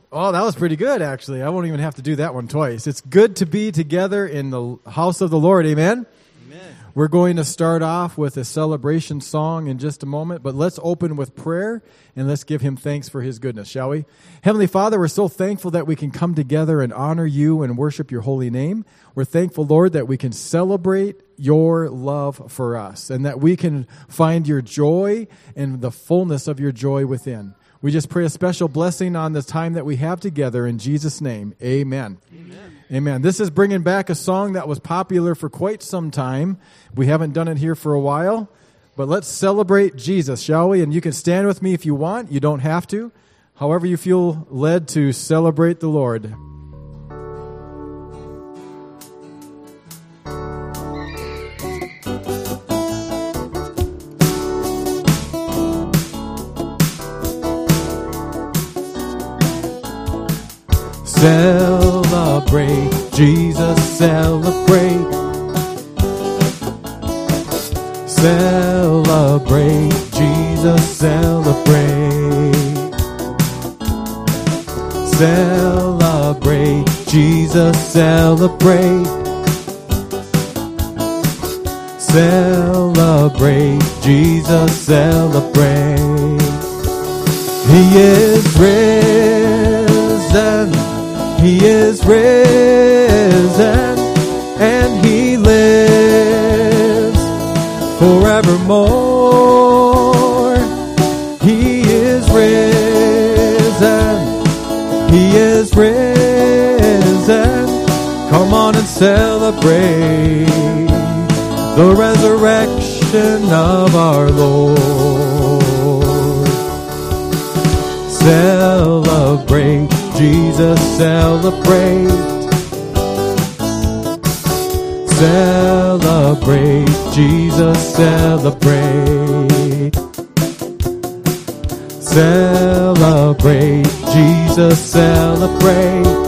Oh, that was pretty good, actually. I won't even have to do that one twice. It's good to be together in the house of the Lord. Amen? Amen. We're going to start off with a celebration song in just a moment, but let's open with prayer and let's give him thanks for his goodness, shall we? Heavenly Father, we're so thankful that we can come together and honor you and worship your holy name. We're thankful, Lord, that we can celebrate your love for us and that we can find your joy and the fullness of your joy within. We just pray a special blessing on the time that we have together in Jesus' name. Amen. Amen. Amen. This is bringing back a song that was popular for quite some time. We haven't done it here for a while, but let's celebrate Jesus, shall we? And you can stand with me if you want. You don't have to. However you feel led to celebrate the Lord. Celebrate, Jesus, celebrate. Celebrate, Jesus, celebrate. Celebrate, Jesus, celebrate. Celebrate, Jesus, celebrate. He is risen. He is risen, and he lives forevermore. He is risen. He is risen. Come on and celebrate the resurrection of our Lord. Celebrate, Jesus, celebrate. Celebrate, Jesus, celebrate. Celebrate, Jesus, celebrate.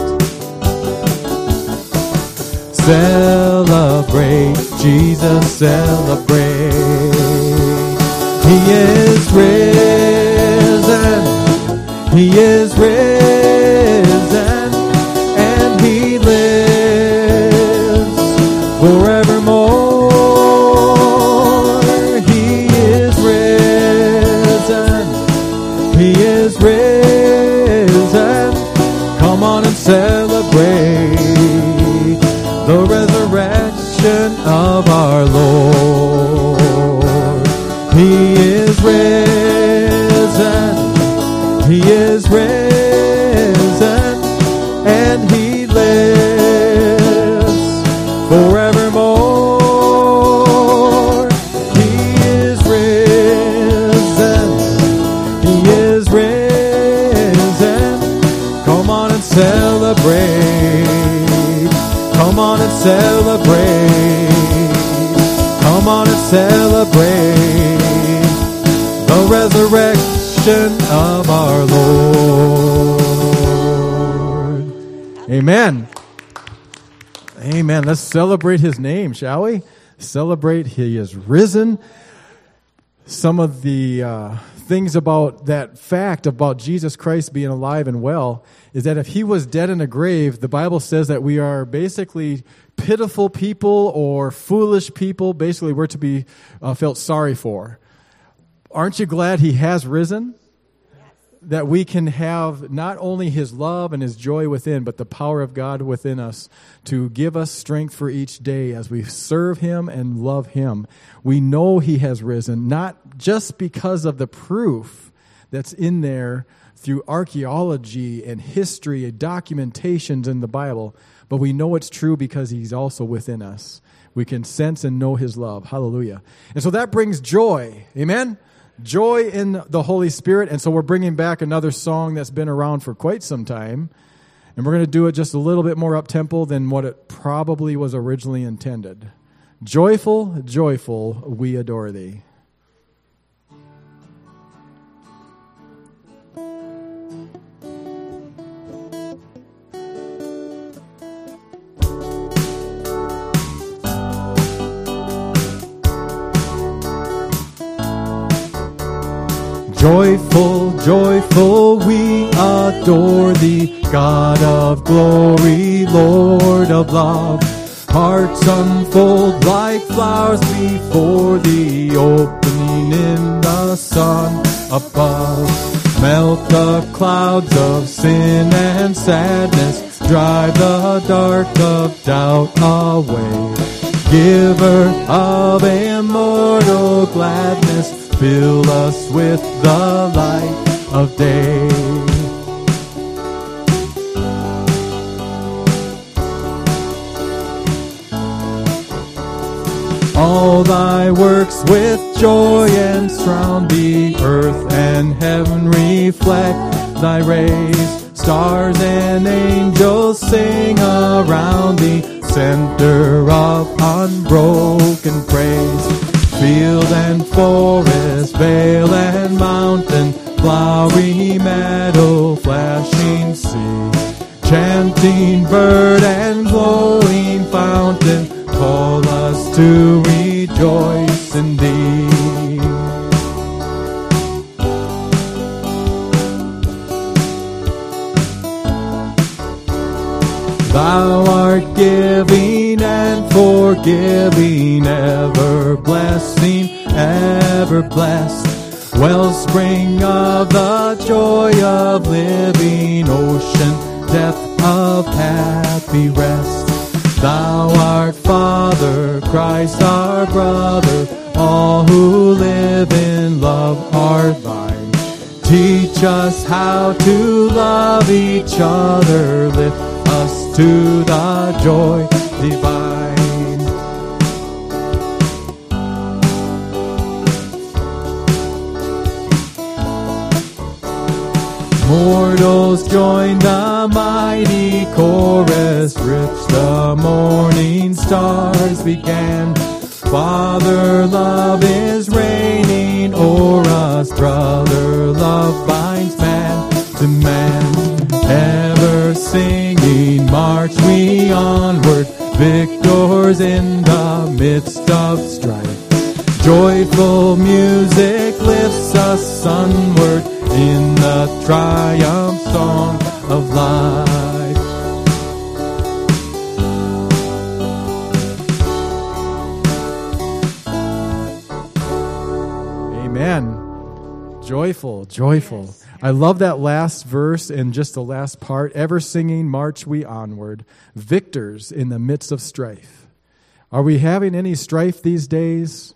Celebrate, Jesus, celebrate. He is risen. He is risen, and he lives forevermore. He is risen. He is risen. Come on and celebrate the resurrection of our Lord. He is risen. He is risen, and he lives forevermore. He is risen. He is risen. Come on and celebrate. Come on and celebrate. Come on and celebrate the resurrection of our Lord. Amen. Amen. Let's celebrate his name, shall we? Celebrate he is risen. Some of the things about that fact about Jesus Christ being alive and well is that if he was dead in a grave, the Bible says that we are basically pitiful people or foolish people. Basically, we're to be felt sorry for. Aren't you glad he has risen? That we can have not only his love and his joy within, but the power of God within us to give us strength for each day as we serve him and love him. We know he has risen, not just because of the proof that's in there through archaeology and history and documentations in the Bible, but we know it's true because he's also within us. We can sense and know his love. Hallelujah. And so that brings joy. Amen? Joy in the Holy Spirit. And so we're bringing back another song that's been around for quite some time. And we're going to do it just a little bit more up-tempo than what it probably was originally intended. Joyful, joyful, we adore thee. Joyful, joyful, we adore thee, God of glory, Lord of love. Hearts unfold like flowers before the opening in the sun above. Melt the clouds of sin and sadness, drive the dark of doubt away. Giver of immortal gladness, fill us with the light of day. All thy works with joy and surround the earth and heaven reflect thy rays. Stars and angels sing around thee, center of unbroken praise. Field and forest, vale and mountain, flowery meadow, flashing sea, chanting bird and glowing fountain, call us to rejoice in thee. Thou art giving and forgiving, ever blessing, ever blessed, wellspring of the joy of living, ocean, depth of happy rest. Thou art Father, Christ our brother, all who live in love are thine. Teach us how to love each other, lift us to the joy divine. Mortals join the mighty chorus, rich the morning stars began. Father love is reigning o'er us, brother love binds man to man. Ever singing, march we onward, victors in the midst of strife. Joyful music lifts us onward in the triumph song of life. Amen. Joyful, joyful. Yes. I love that last verse and just the last part. Ever singing, march we onward, victors in the midst of strife. Are we having any strife these days?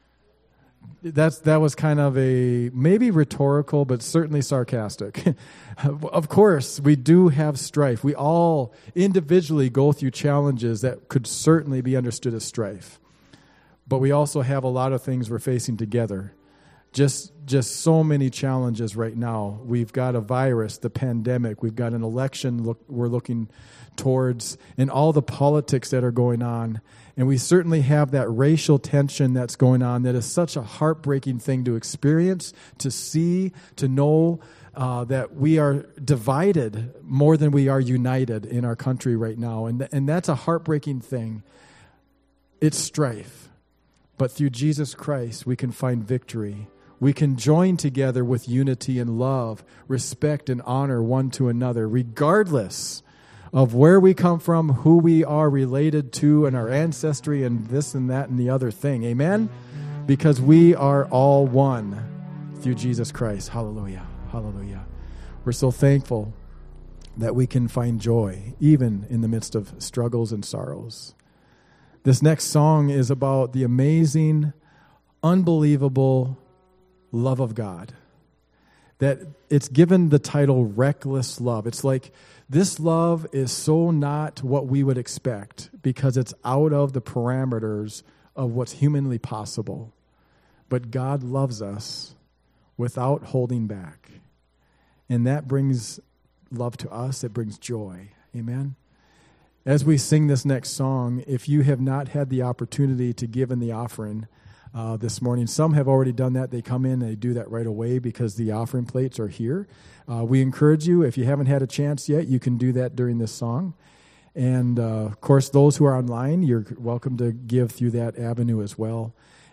That was kind of a maybe rhetorical, but certainly sarcastic. Of course, we do have strife. We all individually go through challenges that could certainly be understood as strife. But we also have a lot of things we're facing together. Just so many challenges right now. We've got a virus, the pandemic. We've got an election we're looking towards, and all the politics that are going on. And we certainly have that racial tension that's going on that is such a heartbreaking thing to experience, to see, to know that we are divided more than we are united in our country right now. And that's a heartbreaking thing. It's strife. But through Jesus Christ, we can find victory. We can join together with unity and love, respect and honor one to another, regardless of where we come from, who we are related to, and our ancestry, and this and that and the other thing. Amen? Because we are all one through Jesus Christ. Hallelujah. Hallelujah. We're so thankful that we can find joy, even in the midst of struggles and sorrows. This next song is about the amazing, unbelievable love of God. That it's given the title Reckless Love. It's like this love is so not what we would expect because it's out of the parameters of what's humanly possible. But God loves us without holding back. And that brings love to us. It brings joy. Amen? As we sing this next song, if you have not had the opportunity to give in the offering this morning, some have already done that. They come in and they do that right away because the offering plates are here. We encourage you, if you haven't had a chance yet, you can do that during this song. And, of course, those who are online, you're welcome to give through that avenue as well.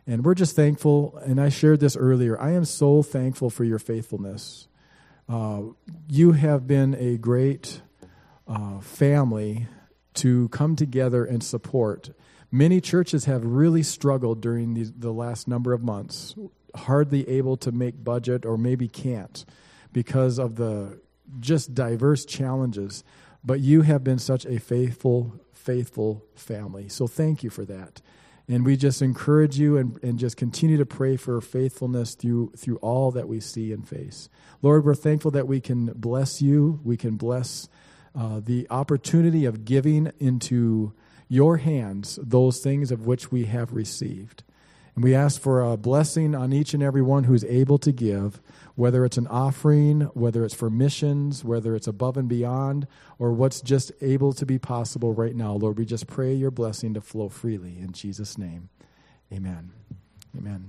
And we're just thankful, and I shared this earlier. I am so thankful for your faithfulness. You have been a great family to come together and support. Many churches have really struggled during the last number of months, hardly able to make budget or maybe can't because of the just diverse challenges. But you have been such a faithful family. So thank you for that. And we just encourage you and just continue to pray for faithfulness through all that we see and face. Lord, we're thankful that we can bless you. We can bless the opportunity of giving into your hands those things of which we have received. And we ask for a blessing on each and every one who's able to give, whether it's an offering, whether it's for missions, whether it's above and beyond, or what's just able to be possible right now. Lord, we just pray your blessing to flow freely in Jesus' name. Amen. Amen.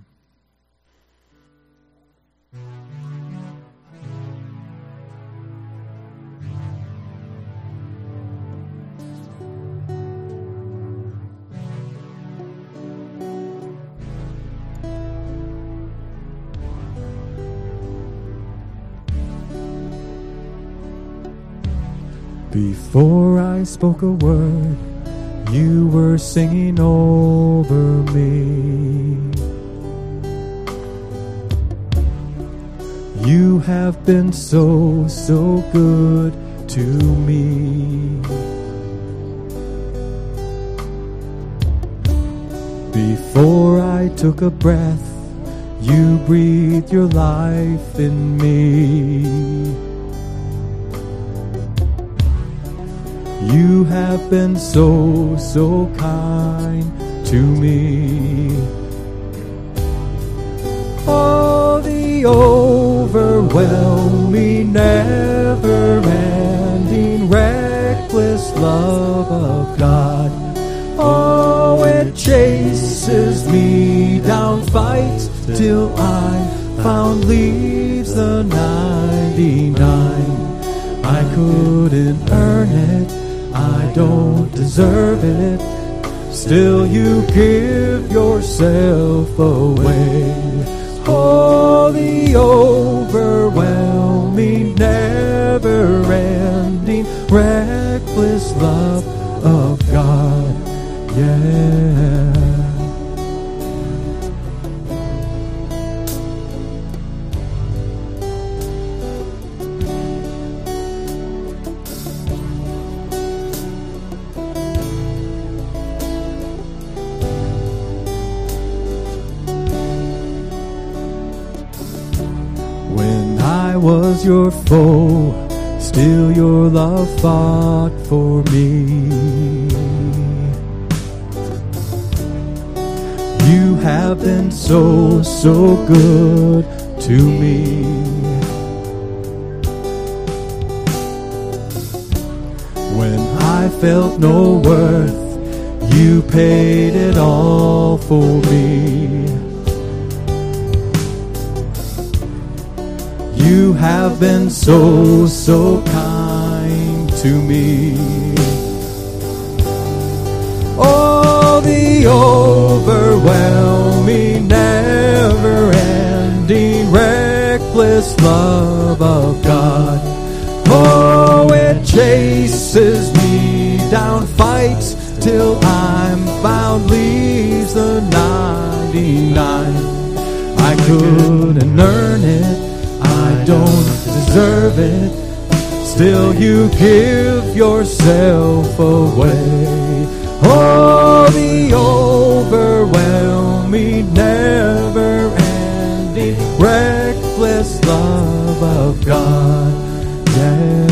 Before I spoke a word, you were singing over me. You have been so good to me. Before I took a breath, you breathed your life in me. You have been so kind to me. Oh, the overwhelming, never-ending, reckless love of God. Oh, it chases me down, fights till I found leaves the 99. I couldn't earn it, I don't deserve it, still you give yourself away. Oh, the overwhelming, never-ending, reckless love of God, yeah. Was your foe, still your love fought for me. You have been so good to me. When I felt no worth, you paid it all for me. You have been so kind to me. Oh, the overwhelming, never-ending, reckless love of God. Oh, it chases me down, fights till I'm found, leaves the 99. I couldn't earn it, I don't deserve it, still you give yourself away. Oh, the overwhelming, never-ending, reckless love of God, yeah.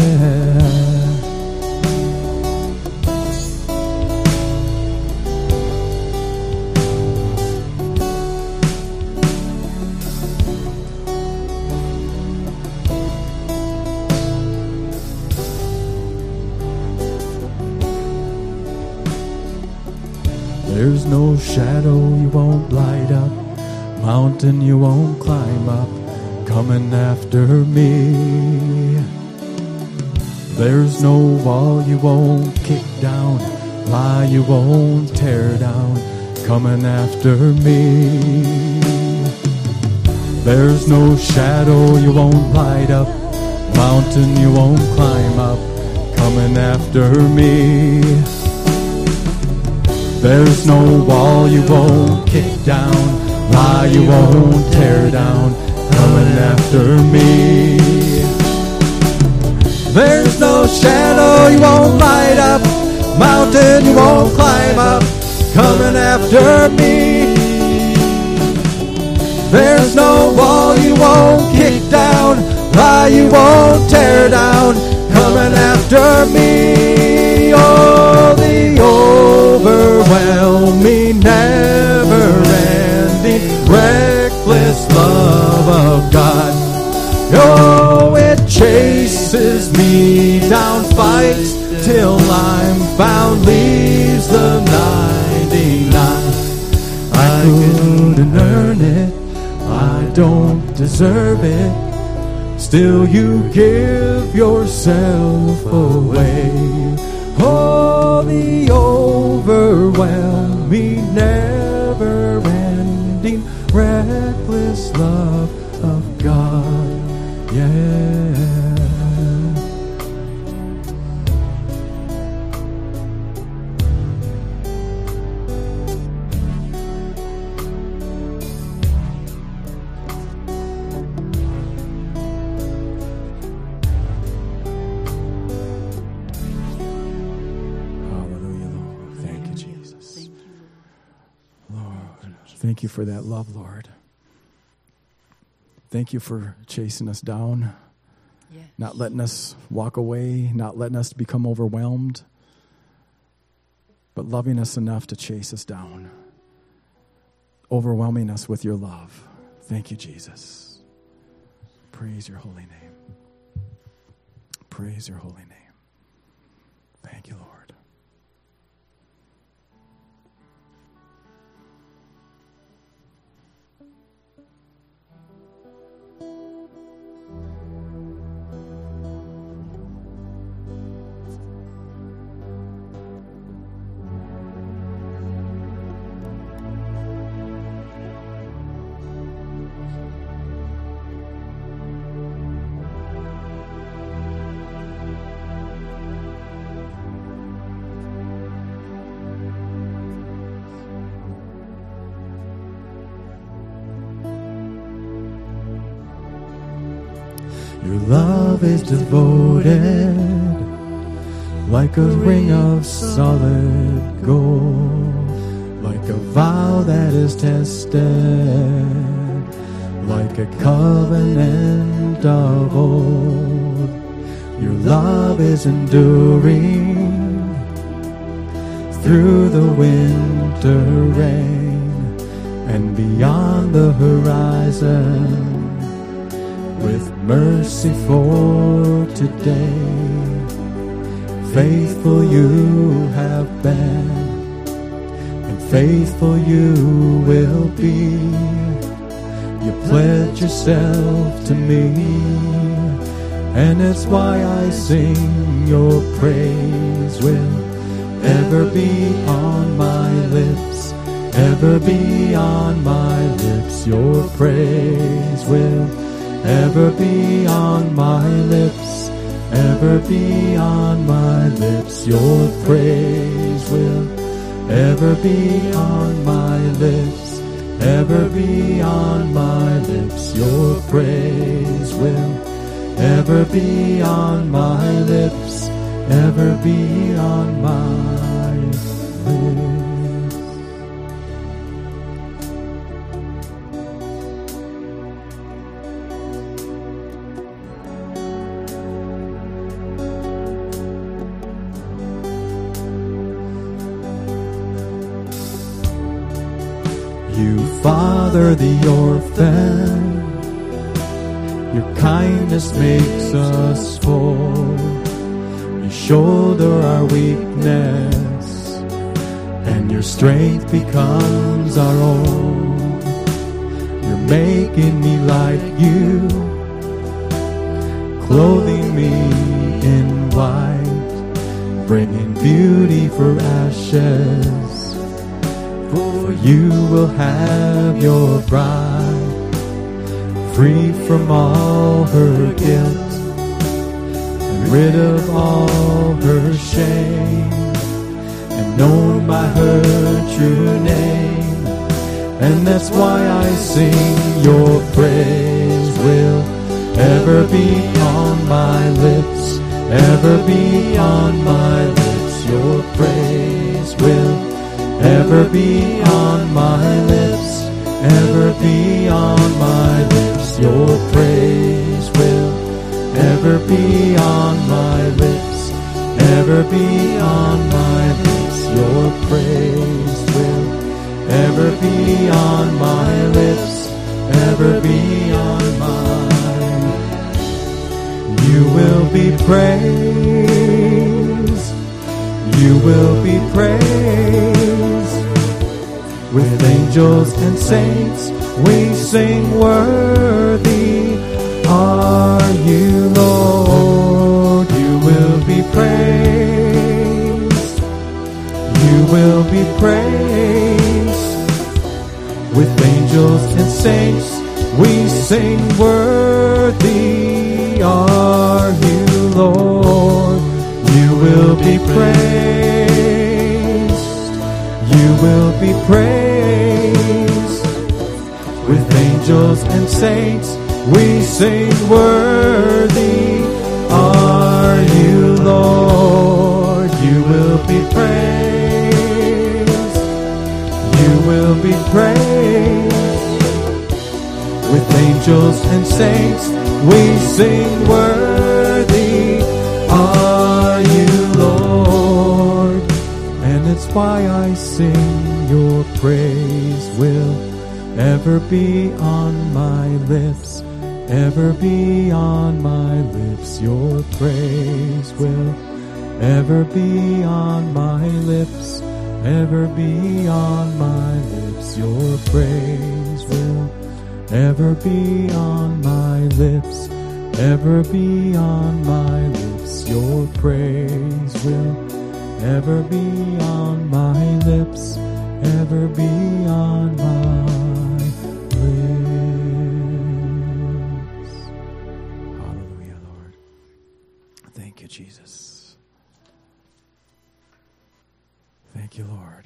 There's no shadow you won't light up, mountain you won't climb up, coming after me. There's no wall you won't kick down, lie you won't tear down, coming after me. There's no shadow you won't light up, mountain you won't climb up, coming after me. There's no wall you won't kick down, lie you won't tear down, coming after me. There's no shadow you won't light up, mountain you won't climb up, coming after me. There's no wall you won't kick down, lie you won't tear down, coming after me. Oh, the overwhelming, never-ending, reckless love of God. Oh, it chases me down, fights till I'm found, leaves the 99. I couldn't earn it, I don't deserve it, still you give yourself away. Oh, the overwhelming, never-ending, reckless love of God. Yeah. Thank you for that love, Lord. Thank you for chasing us down, yes. Not letting us walk away, not letting us become overwhelmed, but loving us enough to chase us down, overwhelming us with your love. Thank you, Jesus. Praise your holy name. Praise your holy name. Thank you, Lord. Your love is devoted, like a ring of solid gold, like a vow that is tested, like a covenant of old. Your love is enduring through the winter rain and beyond the horizon. With mercy for today, faithful you have been, and faithful you will be. You pledge yourself to me, and it's why I sing. Your praise will ever be on my lips, ever be on my lips. Your praise will ever be on my lips, ever be on my lips. Your praise will ever be on my lips, ever be on my lips. Your praise will ever be on my lips, ever be on my lips. You father the orphan, your kindness makes us full. You shoulder our weakness, and your strength becomes our own. You're making me like you, clothing me in white, bringing beauty for ashes. For You will have your bride, free from all her guilt, and rid of all her shame, and known by her true name. And that's why I sing, your praise will ever be on my lips, ever be on my lips. Your praise will ever be on my lips, ever be on my lips. Your praise will ever be on my lips, ever be on my lips. Your praise will ever be on my lips, ever be on mine. You will be praised, you will be praised. With angels and saints we sing, worthy are you, Lord. You will be praised, you will be praised. With angels and saints we sing, worthy are you, Lord. You will be praised, you will be praised. With angels and saints we sing, worthy are you, Lord. You will be praised, you will be praised. With angels and saints we sing, worthy are you, Lord. And it's why I sing, your praise will ever be on my lips, ever be on my lips. Your praise will ever be on my lips, ever be on my lips. Your praise will ever be on my lips, ever be on my lips. Your praise will ever be on my lips, ever be on my lips. Hallelujah, Lord. Thank you, Jesus. Thank you, Lord.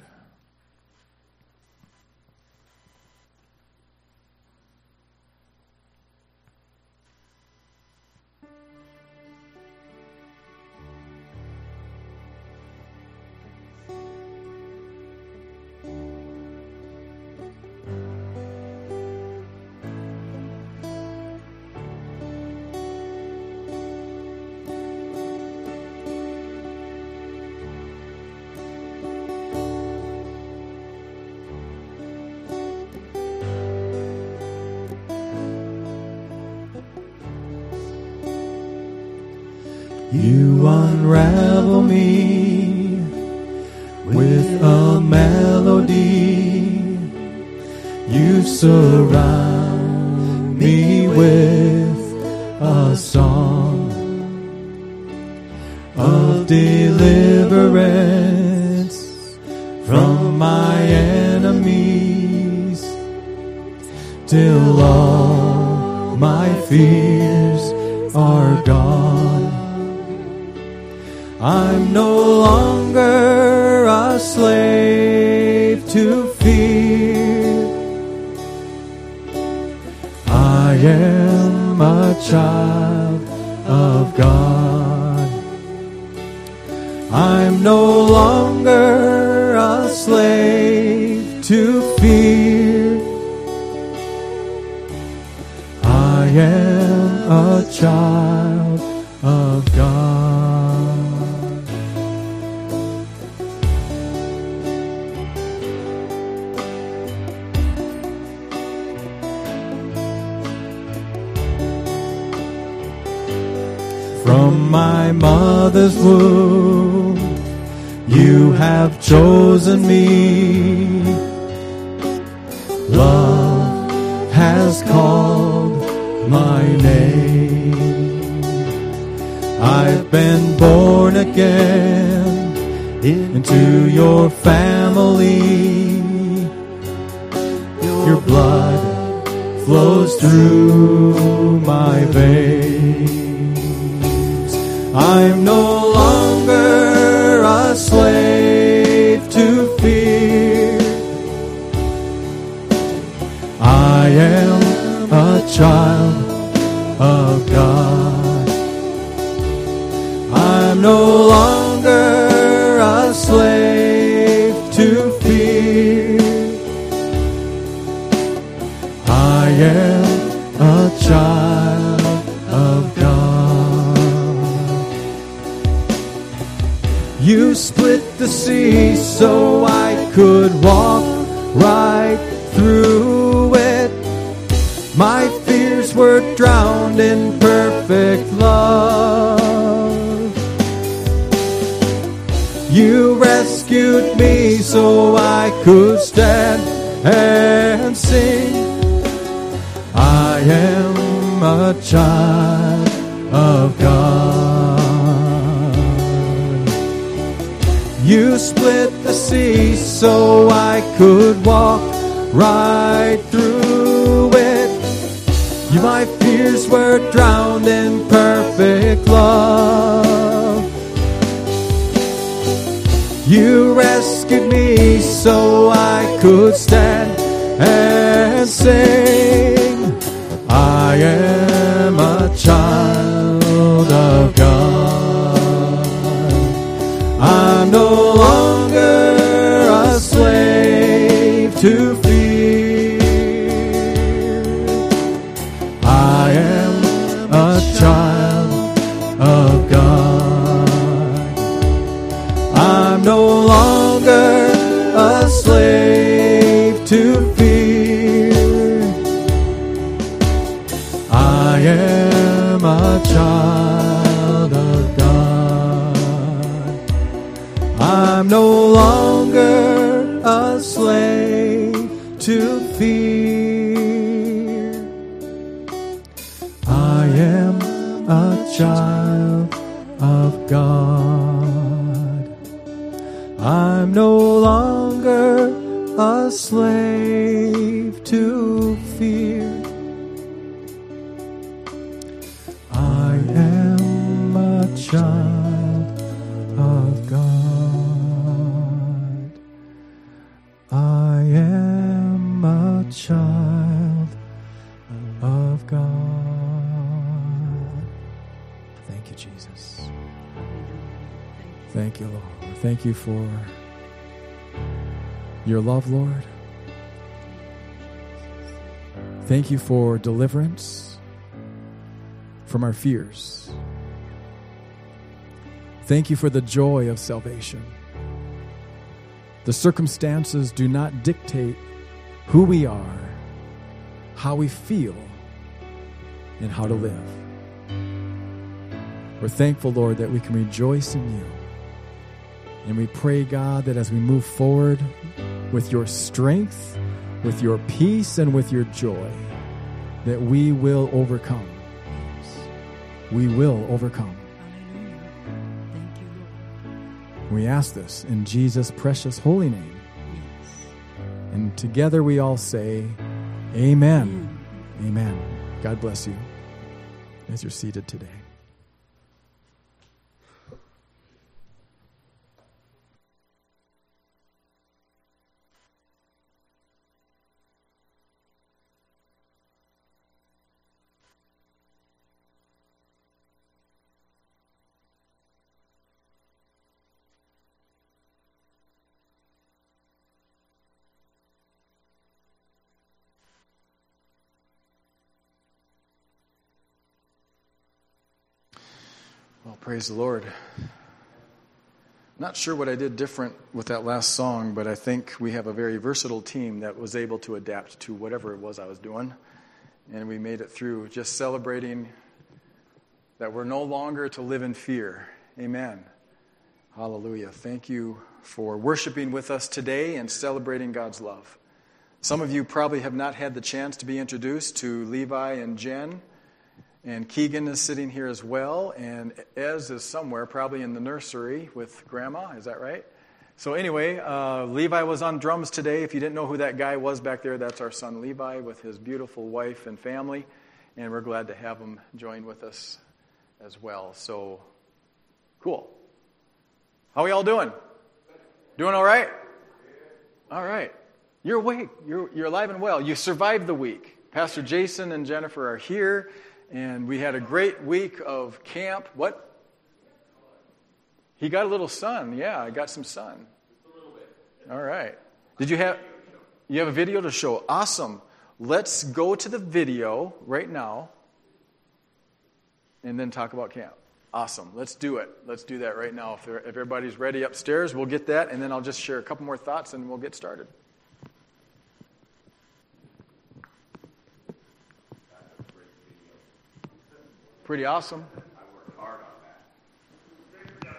You unravel me with a melody. You surround me with a song of deliverance from my enemies, till all my fears are gone. I'm no longer a slave to fear. I am a child of God. I'm no longer a slave to fear. I am a child of God. From my mother's womb, you have chosen me. Love has called my name. I've been born again into your family. your blood flows through my veins. I'm no longer a slave to fear. I am a child of God. I'm no longer a slave to fear. I am a child of God. You split the sea so I could walk right through it. My fears were drowned in perfect love. You rescued me so I could stand and sing. I am a child of God. You split the sea so I could walk right through it. My fears were drowned in perfect love. You rescued me so I could stand and sing. I am a child of God. I'm no longer a slave to fear. I am a child of God. I'm no longer a slave to fear. I am a child of God. I'm no longer a slave to fear. I am a child of God. I'm no longer a slave to fear. I am a child of God. I am a child of God. Thank you, Jesus. Thank you, Lord. Thank you for your love, Lord. Thank you for deliverance from our fears. Thank you for the joy of salvation. The circumstances do not dictate who we are, how we feel, and how to live. We're thankful, Lord, that we can rejoice in you. And we pray, God, that as we move forward with your strength, with your peace, and with your joy, that we will overcome. We will overcome. Thank you, Lord. We ask this in Jesus' precious holy name. Yes. And together we all say, Amen. Amen. God bless you as you're seated today. Well, praise the Lord. Not sure what I did different with that last song, but I think we have a very versatile team that was able to adapt to whatever it was I was doing. And we made it through just celebrating that we're no longer to live in fear. Amen. Hallelujah. Thank you for worshiping with us today and celebrating God's love. Some of you probably have not had the chance to be introduced to Levi and Jen. And Keegan is sitting here as well, and Ez is somewhere, probably in the nursery with Grandma. Is that right? So anyway, Levi was on drums today. If you didn't know who that guy was back there, that's our son Levi with his beautiful wife and family. And we're glad to have him join with us as well. So, cool. How are y'all doing? Doing all right? All right. You're awake. You're alive and well. You survived the week. Pastor Jason and Jennifer are here, and we had a great week of camp. What? He got a little sun. Yeah, I got some sun. Just a little bit. All right. Did you have a video to show? Awesome. Let's go to the video right now and then talk about camp. Awesome. Let's do it. Let's do that right now. If everybody's ready upstairs, we'll get that, and then I'll just share a couple more thoughts, and we'll get started. Pretty awesome. I worked hard on that.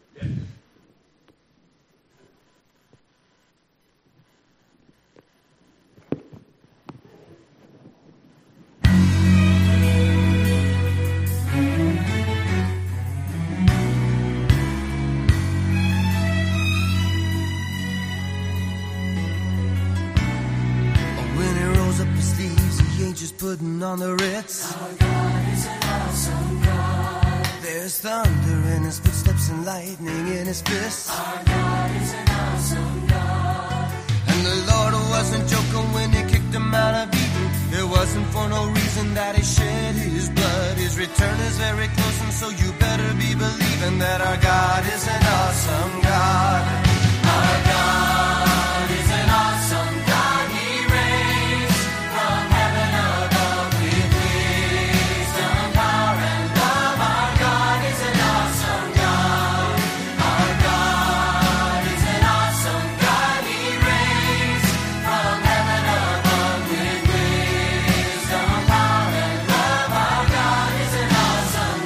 When he rolls up his sleeves, he ain't just putting on the Ritz. Our God is an awesome God. There's thunder in his footsteps and lightning in his fists. Our God is an awesome God. And the Lord wasn't joking when he kicked him out of Eden. It wasn't for no reason that he shed his blood. His return is very close, and so you better be believing that our God is an awesome God. Our God is an awesome God. He reigns from heaven above with wisdom, power, and love. Our God is an awesome God. Our God is an awesome God. He reigns from heaven above with wisdom, power, and love. Our God is an awesome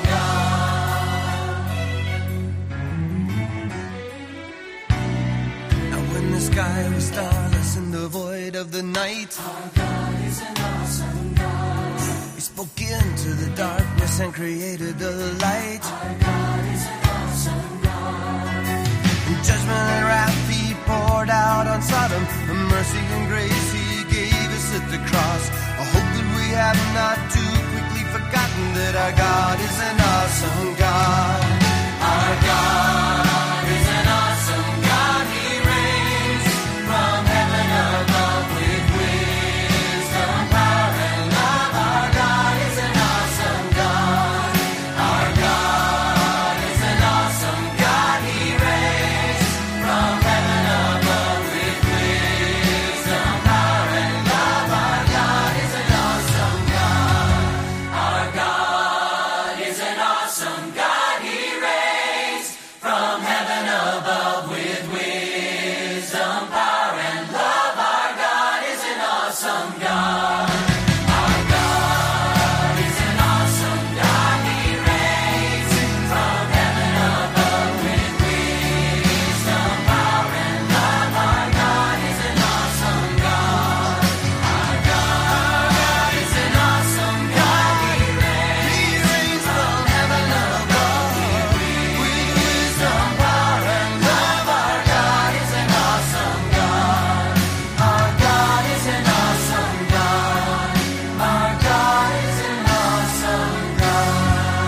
God. Now when the sky was starless in the void of the night, our God is an awesome God. He spoke into the darkness and created the light. Our God is an awesome God. And judgment and wrath he poured out on Sodom. And mercy and grace he gave us at the cross. I hope that we have not too quickly forgotten that our God is an awesome God. Our God is an awesome God. He reigns from heaven above with wisdom, power, and love. Our God is an awesome God. Our God is an awesome God. He reigns from heaven above with wisdom, power, and love. Our God is an awesome God. Our God is an awesome God. He reigns from heaven above with wisdom, power, and love. Our God is an awesome God. Our God is an awesome God. He reigns from heaven above with wisdom, power, and love. Our God is an awesome God. Our God is an awesome God. He reigns from heaven above with wisdom, power, and love. Our God is an awesome God. Our God is an awesome God. Our God is an awesome God.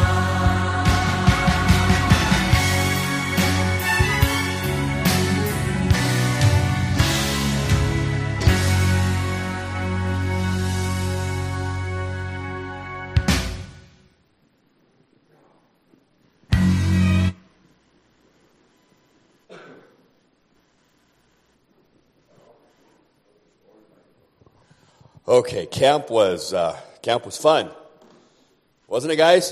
Okay, camp was fun, wasn't it, guys?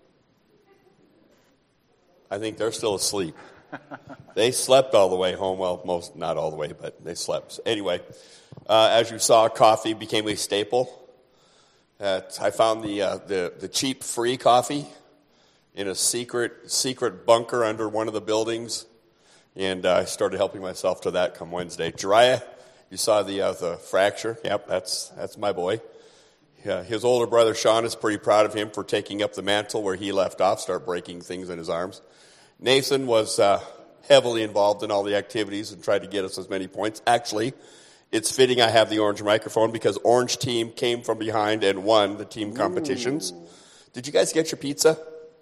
I think they're still asleep. They slept all the way home. Well, most not all the way, but they slept. Anyway, as you saw, coffee became a staple. I found the cheap free coffee in a secret bunker under one of the buildings, and I started helping myself to that come Wednesday. Jariah, you saw the fracture. Yep, that's my boy. Yeah, his older brother Sean is pretty proud of him for taking up the mantle where he left off, start breaking things in his arms. Nathan was heavily involved in all the activities and tried to get us as many points. Actually, it's fitting I have the orange microphone because orange team came from behind and won the team competitions. Ooh. Did you guys get your pizza?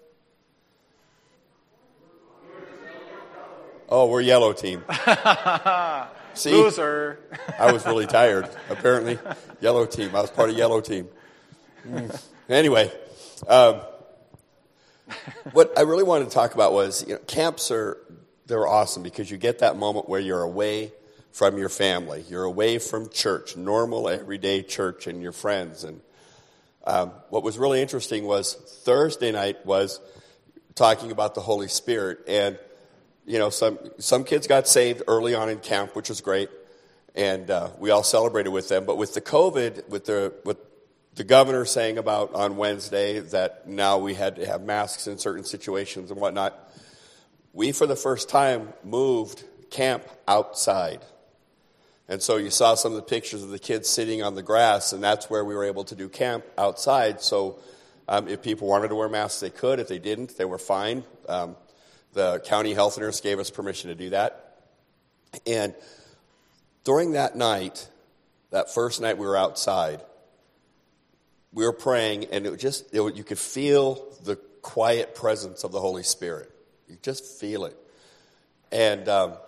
Oh, we're yellow team. See? Loser. I was really tired. Apparently, yellow team. I was part of yellow team. Anyway, what I really wanted to talk about was, camps they're awesome because you get that moment where you're away from your family. You're away from church, normal, everyday church and your friends. And what was really interesting was Thursday night was talking about the Holy Spirit. And, some kids got saved early on in camp, which was great. And we all celebrated with them. But with the COVID, with the governor saying about on Wednesday that now we had to have masks in certain situations and whatnot, we, for the first time, moved camp outside. And so you saw some of the pictures of the kids sitting on the grass, and that's where we were able to do camp outside. So if people wanted to wear masks, they could. If they didn't, they were fine. The county health nurse gave us permission to do that. And during that night, that first night we were outside, we were praying, and you could feel the quiet presence of the Holy Spirit. You just feel it. And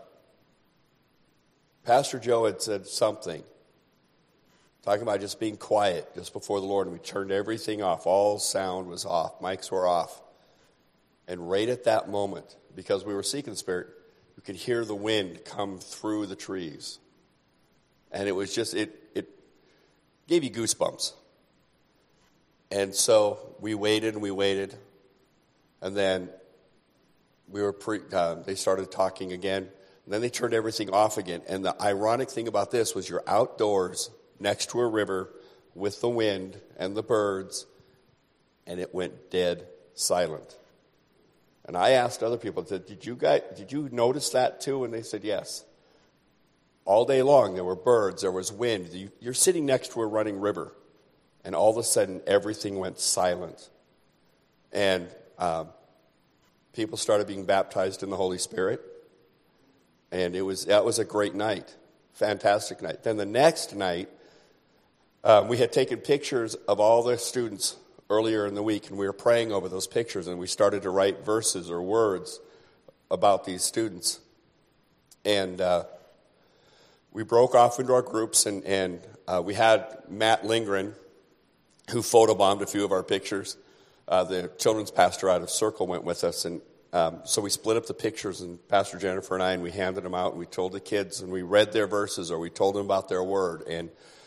Pastor Joe had said something, talking about just being quiet just before the Lord, and we turned everything off. All sound was off. Mics were off. And right at that moment, because we were seeking the Spirit, we could hear the wind come through the trees. And it was just, it gave you goosebumps. And so we waited, and then we were they started talking again, and then they turned everything off again. And the ironic thing about this was you're outdoors next to a river with the wind and the birds, and it went dead silent. And I asked other people, did you notice that too? And they said yes. All day long there were birds, there was wind. You're sitting next to a running river, and all of a sudden everything went silent. And people started being baptized in the Holy Spirit. And that was a great night, fantastic night. Then the next night, we had taken pictures of all the students earlier in the week, and we were praying over those pictures, and we started to write verses or words about these students. And we broke off into our groups, and we had Matt Lindgren, who photobombed a few of our pictures. The children's pastor out of Circle went with us, and so we split up the pictures, and Pastor Jennifer and I, and we handed them out, and we told the kids, and we read their verses, or we told them about their word, and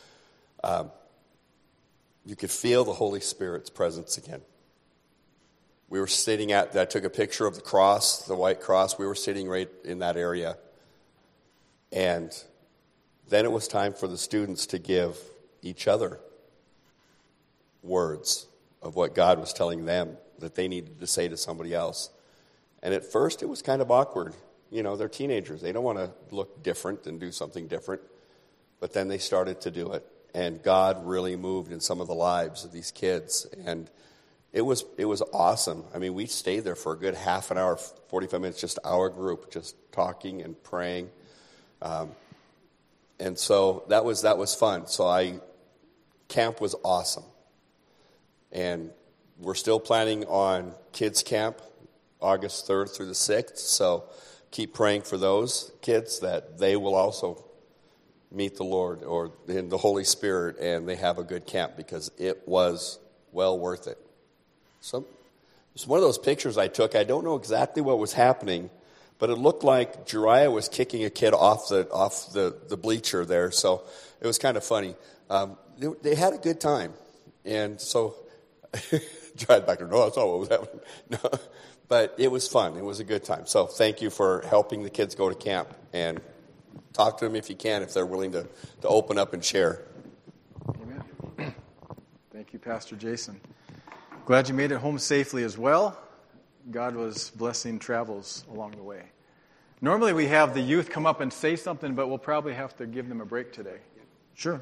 you could feel the Holy Spirit's presence again. We were sitting I took a picture of the cross, the white cross. We were sitting right in that area. And then it was time for the students to give each other words of what God was telling them that they needed to say to somebody else. And at first it was kind of awkward. They're teenagers. They don't want to look different and do something different. But then they started to do it. And God really moved in some of the lives of these kids. And it was awesome. I mean, we stayed there for a good half an hour, 45 minutes, just our group, just talking and praying. And so that was fun. So camp was awesome. And we're still planning on kids camp, August 3rd through the 6th. So keep praying for those kids that they will also meet the Lord or in the Holy Spirit, and they have a good camp, because it was well worth it. So it's one of those pictures I took. I don't know exactly what was happening, but it looked like Jeriah was kicking a kid off the bleacher there. So it was kind of funny. They had a good time, and so tried back to no, that's not what was happening. No, but it was fun. It was a good time. So thank you for helping the kids go to camp, and talk to them if you can, if they're willing to open up and share. Amen. Thank you, Pastor Jason. Glad you made it home safely as well. God was blessing travels along the way. Normally we have the youth come up and say something, but we'll probably have to give them a break today. Sure.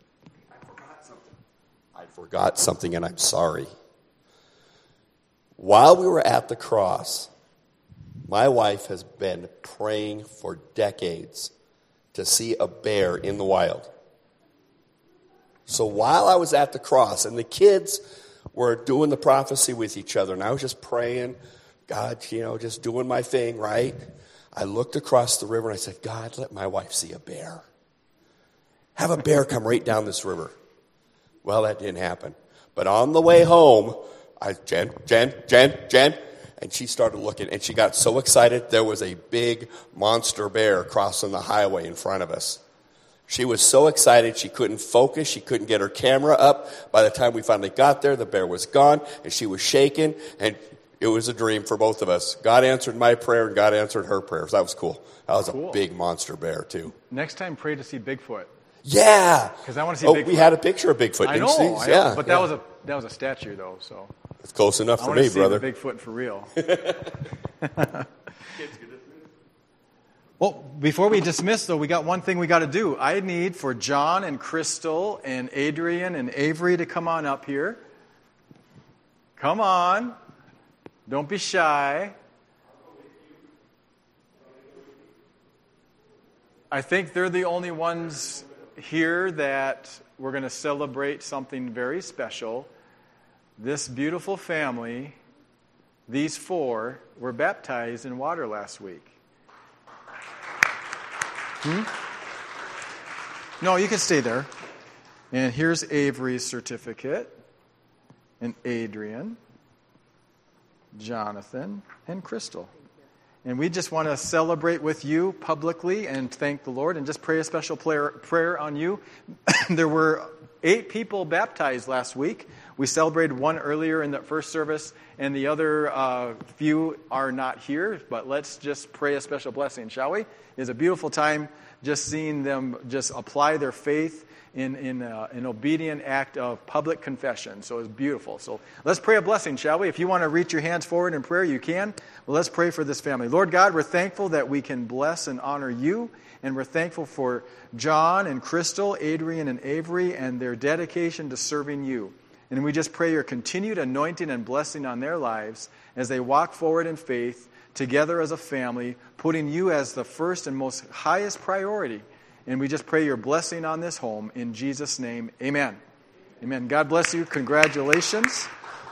I forgot something, and I'm sorry. While we were at the cross, My wife has been praying for decades to see a bear in the wild. So while I was at the cross, and the kids were doing the prophecy with each other, and I was just praying, God, just doing my thing, right? I looked across the river and I said, God, let my wife see a bear. Have a bear come right down this river. Well, that didn't happen. But on the way home, Jen, and she started looking, and she got so excited, there was a big monster bear crossing the highway in front of us. She was so excited she couldn't focus, she couldn't get her camera up. By the time we finally got there, the bear was gone, and she was shaking, and it was a dream for both of us. God answered my prayer, and God answered her prayers. That was cool. That was a big monster bear, too. Next time, pray to see Bigfoot. Yeah. Because I want to see Bigfoot. We had a picture of Bigfoot, I didn't know, you see? I know. But that was a statue, though, so. It's close enough for I want to me, see brother. the Bigfoot for real. Well, before we dismiss, though, we got one thing we got to do. I need for John and Crystal and Adrian and Avery to come on up here. Come on. Don't be shy. I think they're the only ones here that we're going to celebrate something very special. This beautiful family, these four, were baptized in water last week. No, you can stay there. And here's Avery's certificate, and Adrian, Jonathan, and Crystal. And we just want to celebrate with you publicly and thank the Lord and just pray a special prayer on you. There were 8 people baptized last week. We celebrated one earlier in the first service, and the other few are not here. But let's just pray a special blessing, shall we? It's a beautiful time just seeing them just apply their faith in an obedient act of public confession. So it's beautiful. So let's pray a blessing, shall we? If you want to reach your hands forward in prayer, you can. Well, let's pray for this family. Lord God, we're thankful that we can bless and honor you. And we're thankful for John and Crystal, Adrian and Avery, and their dedication to serving you. And we just pray your continued anointing and blessing on their lives as they walk forward in faith together as a family, putting you as the first and most highest priority. And we just pray your blessing on this home. In Jesus' name, amen. Amen. God bless you. Congratulations.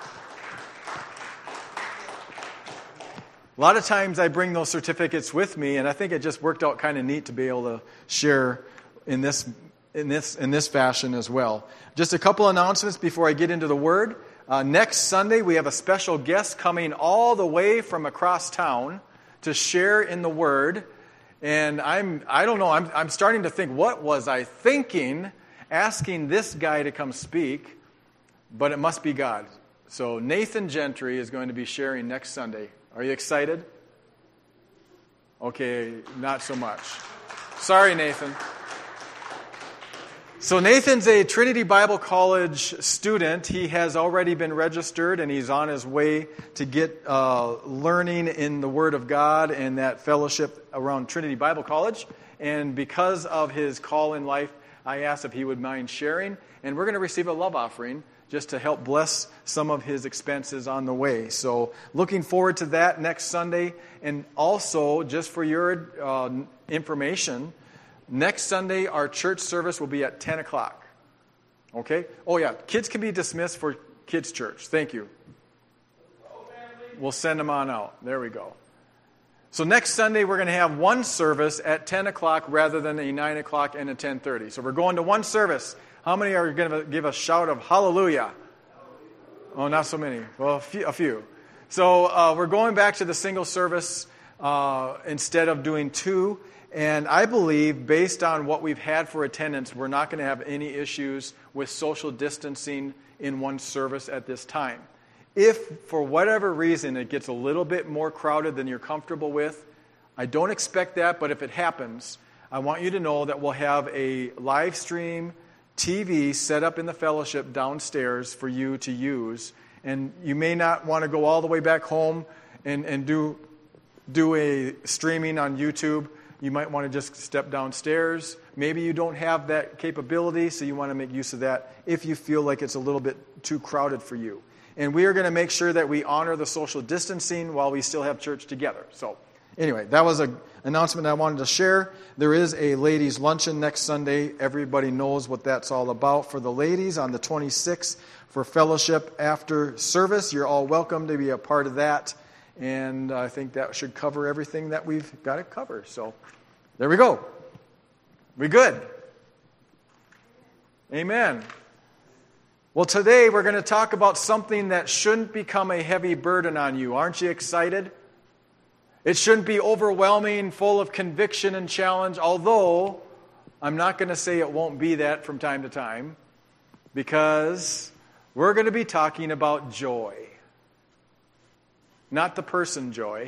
A lot of times I bring those certificates with me, and I think it just worked out kind of neat to be able to share in this fashion as well. Just a couple announcements before I get into the Word. Next Sunday, we have a special guest coming all the way from across town to share in the Word. And I'm starting to think, what was I thinking asking this guy to come speak? But it must be God. So Nathan Gentry is going to be sharing next Sunday. Are you excited? Okay, not so much. Sorry, Nathan. So Nathan's a Trinity Bible College student. He has already been registered, and he's on his way to get learning in the Word of God and that fellowship around Trinity Bible College. And because of his call in life, I asked if he would mind sharing. And we're going to receive a love offering just to help bless some of his expenses on the way. So looking forward to that next Sunday. And also, just for your information, next Sunday, our church service will be at 10 o'clock. Okay? Oh, yeah. Kids can be dismissed for kids' church. Thank you. We'll send them on out. There we go. So next Sunday, we're going to have one service at 10 o'clock rather than a 9 o'clock and a 10:30. So we're going to one service. How many are going to give a shout of hallelujah? Oh, not so many. Well, a few. So we're going back to the single service instead of doing two. And I believe, based on what we've had for attendance, we're not going to have any issues with social distancing in one service at this time. If, for whatever reason, it gets a little bit more crowded than you're comfortable with, I don't expect that, but if it happens, I want you to know that we'll have a live stream TV set up in the fellowship downstairs for you to use. And you may not want to go all the way back home and do a streaming on YouTube. You might want to just step downstairs. Maybe you don't have that capability, so you want to make use of that if you feel like it's a little bit too crowded for you. And we are going to make sure that we honor the social distancing while we still have church together. So anyway, that was an announcement I wanted to share. There is a ladies' luncheon next Sunday. Everybody knows what that's all about for the ladies on the 26th for fellowship after service. You're all welcome to be a part of that. And I think that should cover everything that we've got to cover. So there we go. We good? Amen. Well, today we're going to talk about something that shouldn't become a heavy burden on you. Aren't you excited? It shouldn't be overwhelming, full of conviction and challenge, although I'm not going to say it won't be that from time to time, because we're going to be talking about joy. Not the person joy,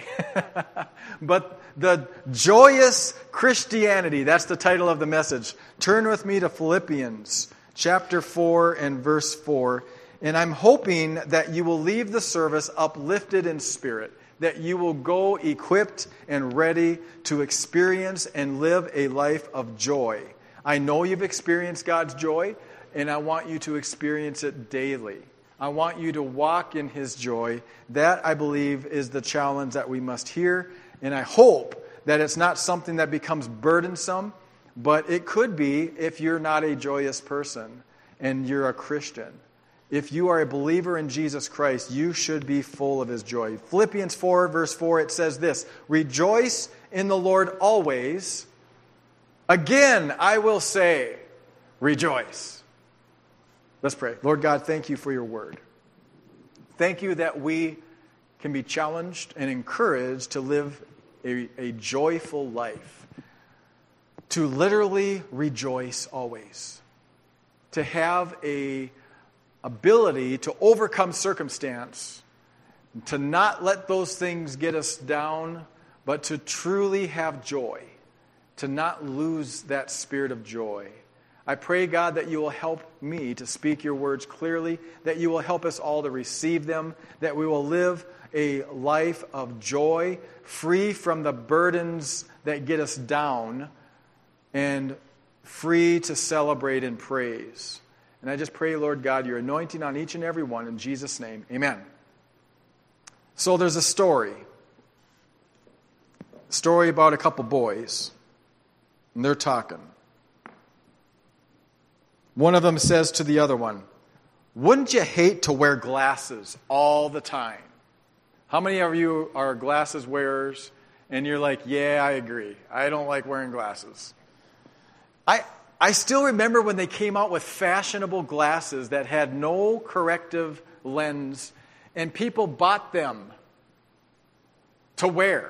but the joyous Christianity. That's the title of the message. Turn with me to Philippians chapter 4 and verse 4. And I'm hoping that you will leave the service uplifted in spirit, that you will go equipped and ready to experience and live a life of joy. I know you've experienced God's joy, and I want you to experience it daily. I want you to walk in His joy. That, I believe, is the challenge that we must hear. And I hope that it's not something that becomes burdensome, but it could be if you're not a joyous person and you're a Christian. If you are a believer in Jesus Christ, you should be full of His joy. Philippians 4, verse 4, it says this, "Rejoice in the Lord always. Again, I will say, rejoice." Let's pray. Lord God, thank you for your word. Thank you that we can be challenged and encouraged to live a joyful life. To literally rejoice always. To have a ability to overcome circumstance. To not let those things get us down, but to truly have joy. To not lose that spirit of joy. I pray, God, that you will help me to speak your words clearly, that you will help us all to receive them, that we will live a life of joy, free from the burdens that get us down, and free to celebrate and praise. And I just pray, Lord God, your anointing on each and every one. In Jesus' name, amen. So there's a story about a couple boys, and they're talking. One of them says to the other one, "Wouldn't you hate to wear glasses all the time?" How many of you are glasses wearers? And you're like, "Yeah, I agree. I don't like wearing glasses." I still remember when they came out with fashionable glasses that had no corrective lens, and people bought them to wear.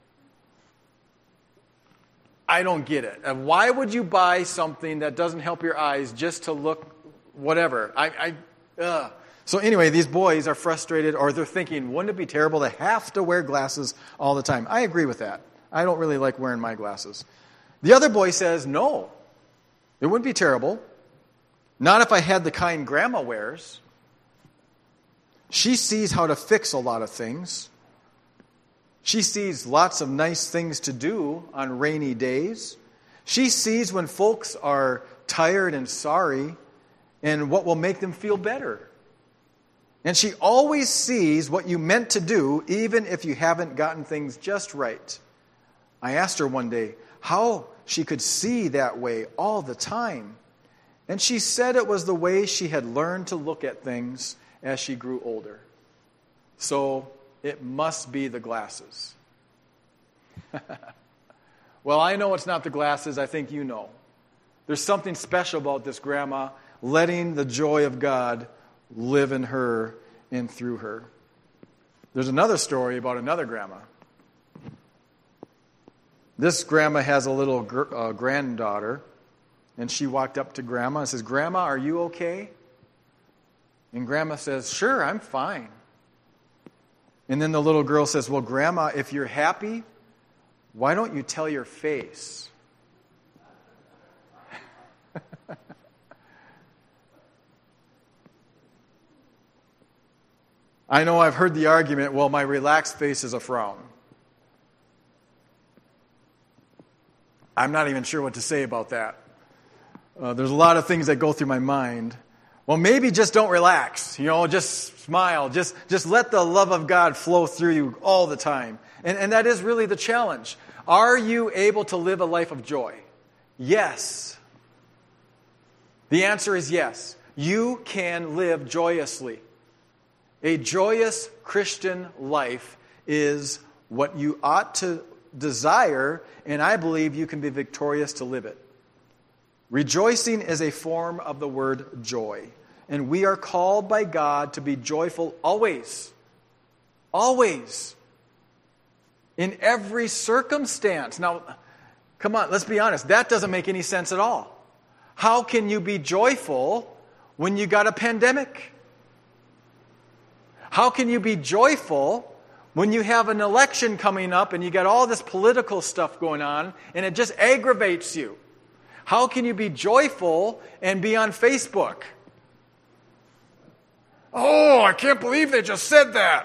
I don't get it. And why would you buy something that doesn't help your eyes just to look whatever? So anyway, these boys are frustrated, or they're thinking, wouldn't it be terrible to have to wear glasses all the time? I agree with that. I don't really like wearing my glasses. The other boy says, no, it wouldn't be terrible. Not if I had the kind Grandma wears. She sees how to fix a lot of things. She sees lots of nice things to do on rainy days. She sees when folks are tired and sorry and what will make them feel better. And she always sees what you meant to do, even if you haven't gotten things just right. I asked her one day how she could see that way all the time. And she said it was the way she had learned to look at things as she grew older. So it must be the glasses. Well, I know it's not the glasses. I think you know. There's something special about this grandma letting the joy of God live in her and through her. There's another story about another grandma. This grandma has a little granddaughter, and she walked up to Grandma and says, "Grandma, are you okay?" And Grandma says, "Sure, I'm fine." And then the little girl says, "Well, Grandma, if you're happy, why don't you tell your face?" I know I've heard the argument, well, my relaxed face is a frown. I'm not even sure what to say about that. There's a lot of things that go through my mind. Well, maybe just don't relax. Just smile. Just let the love of God flow through you all the time. And that is really the challenge. Are you able to live a life of joy? Yes. The answer is yes. You can live joyously. A joyous Christian life is what you ought to desire, and I believe you can be victorious to live it. Rejoicing is a form of the word joy, and we are called by God to be joyful always. Always. In every circumstance. Now, come on, let's be honest. That doesn't make any sense at all. How can you be joyful when you got a pandemic? How can you be joyful when you have an election coming up and you got all this political stuff going on and it just aggravates you? How can you be joyful and be on Facebook? Oh, I can't believe they just said that.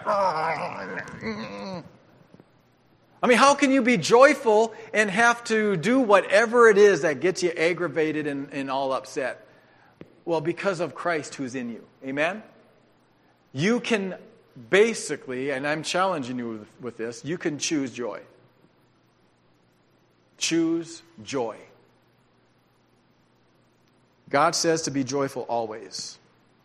I mean, how can you be joyful and have to do whatever it is that gets you aggravated and all upset? Well, because of Christ who's in you. Amen? You can basically, and I'm challenging you with this, you can choose joy. Choose joy. God says to be joyful always.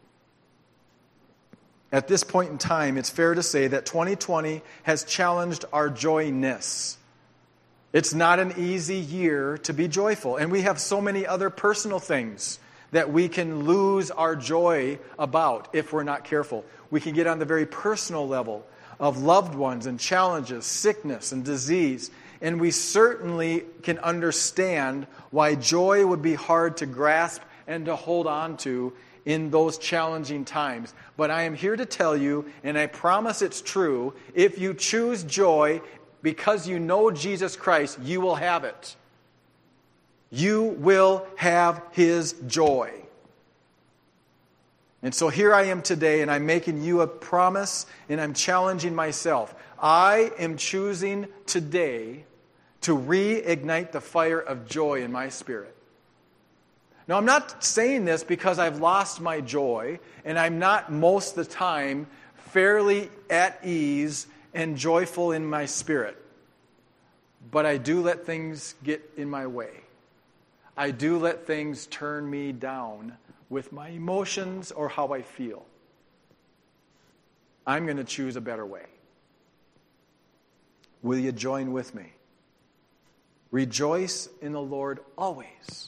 At this point in time, it's fair to say that 2020 has challenged our joyness. It's not an easy year to be joyful, and we have so many other personal things that we can lose our joy about if we're not careful. We can get on the very personal level of loved ones and challenges, sickness and disease, and we certainly can understand why joy would be hard to grasp and to hold on to in those challenging times. But I am here to tell you, and I promise it's true, if you choose joy because you know Jesus Christ, you will have it. You will have His joy. And so here I am today, and I'm making you a promise, and I'm challenging myself. I am choosing today to reignite the fire of joy in my spirit. Now, I'm not saying this because I've lost my joy, and I'm not most of the time fairly at ease and joyful in my spirit. But I do let things get in my way. I do let things turn me down with my emotions or how I feel. I'm going to choose a better way. Will you join with me? Rejoice in the Lord always.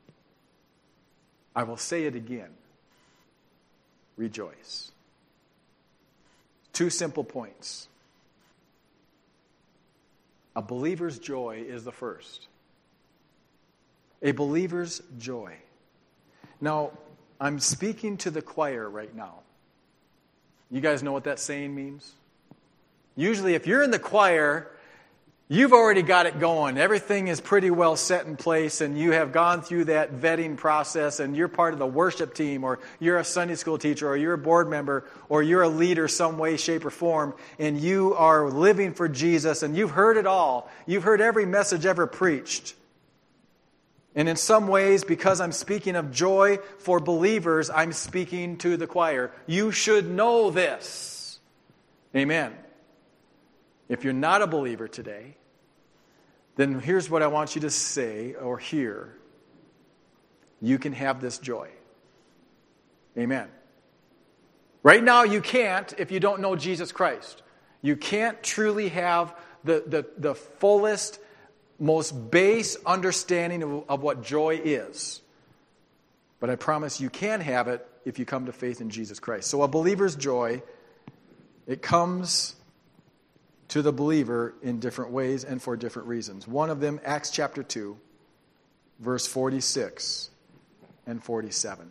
I will say it again. Rejoice. 2 simple points. A believer's joy is the first. A believer's joy. Now, I'm speaking to the choir right now. You guys know what that saying means? Usually, if you're in the choir, you've already got it going. Everything is pretty well set in place, and you have gone through that vetting process, and you're part of the worship team, or you're a Sunday school teacher, or you're a board member, or you're a leader some way, shape, or form, and you are living for Jesus, and you've heard it all. You've heard every message ever preached. And in some ways, because I'm speaking of joy for believers, I'm speaking to the choir. You should know this. Amen. If you're not a believer today, then here's what I want you to say or hear. You can have this joy. Amen. Right now, you can't if you don't know Jesus Christ. You can't truly have the fullest, most base understanding of what joy is. But I promise you can have it if you come to faith in Jesus Christ. So a believer's joy, it comes to the believer in different ways and for different reasons. One of them, Acts chapter 2, verse 46 and 47.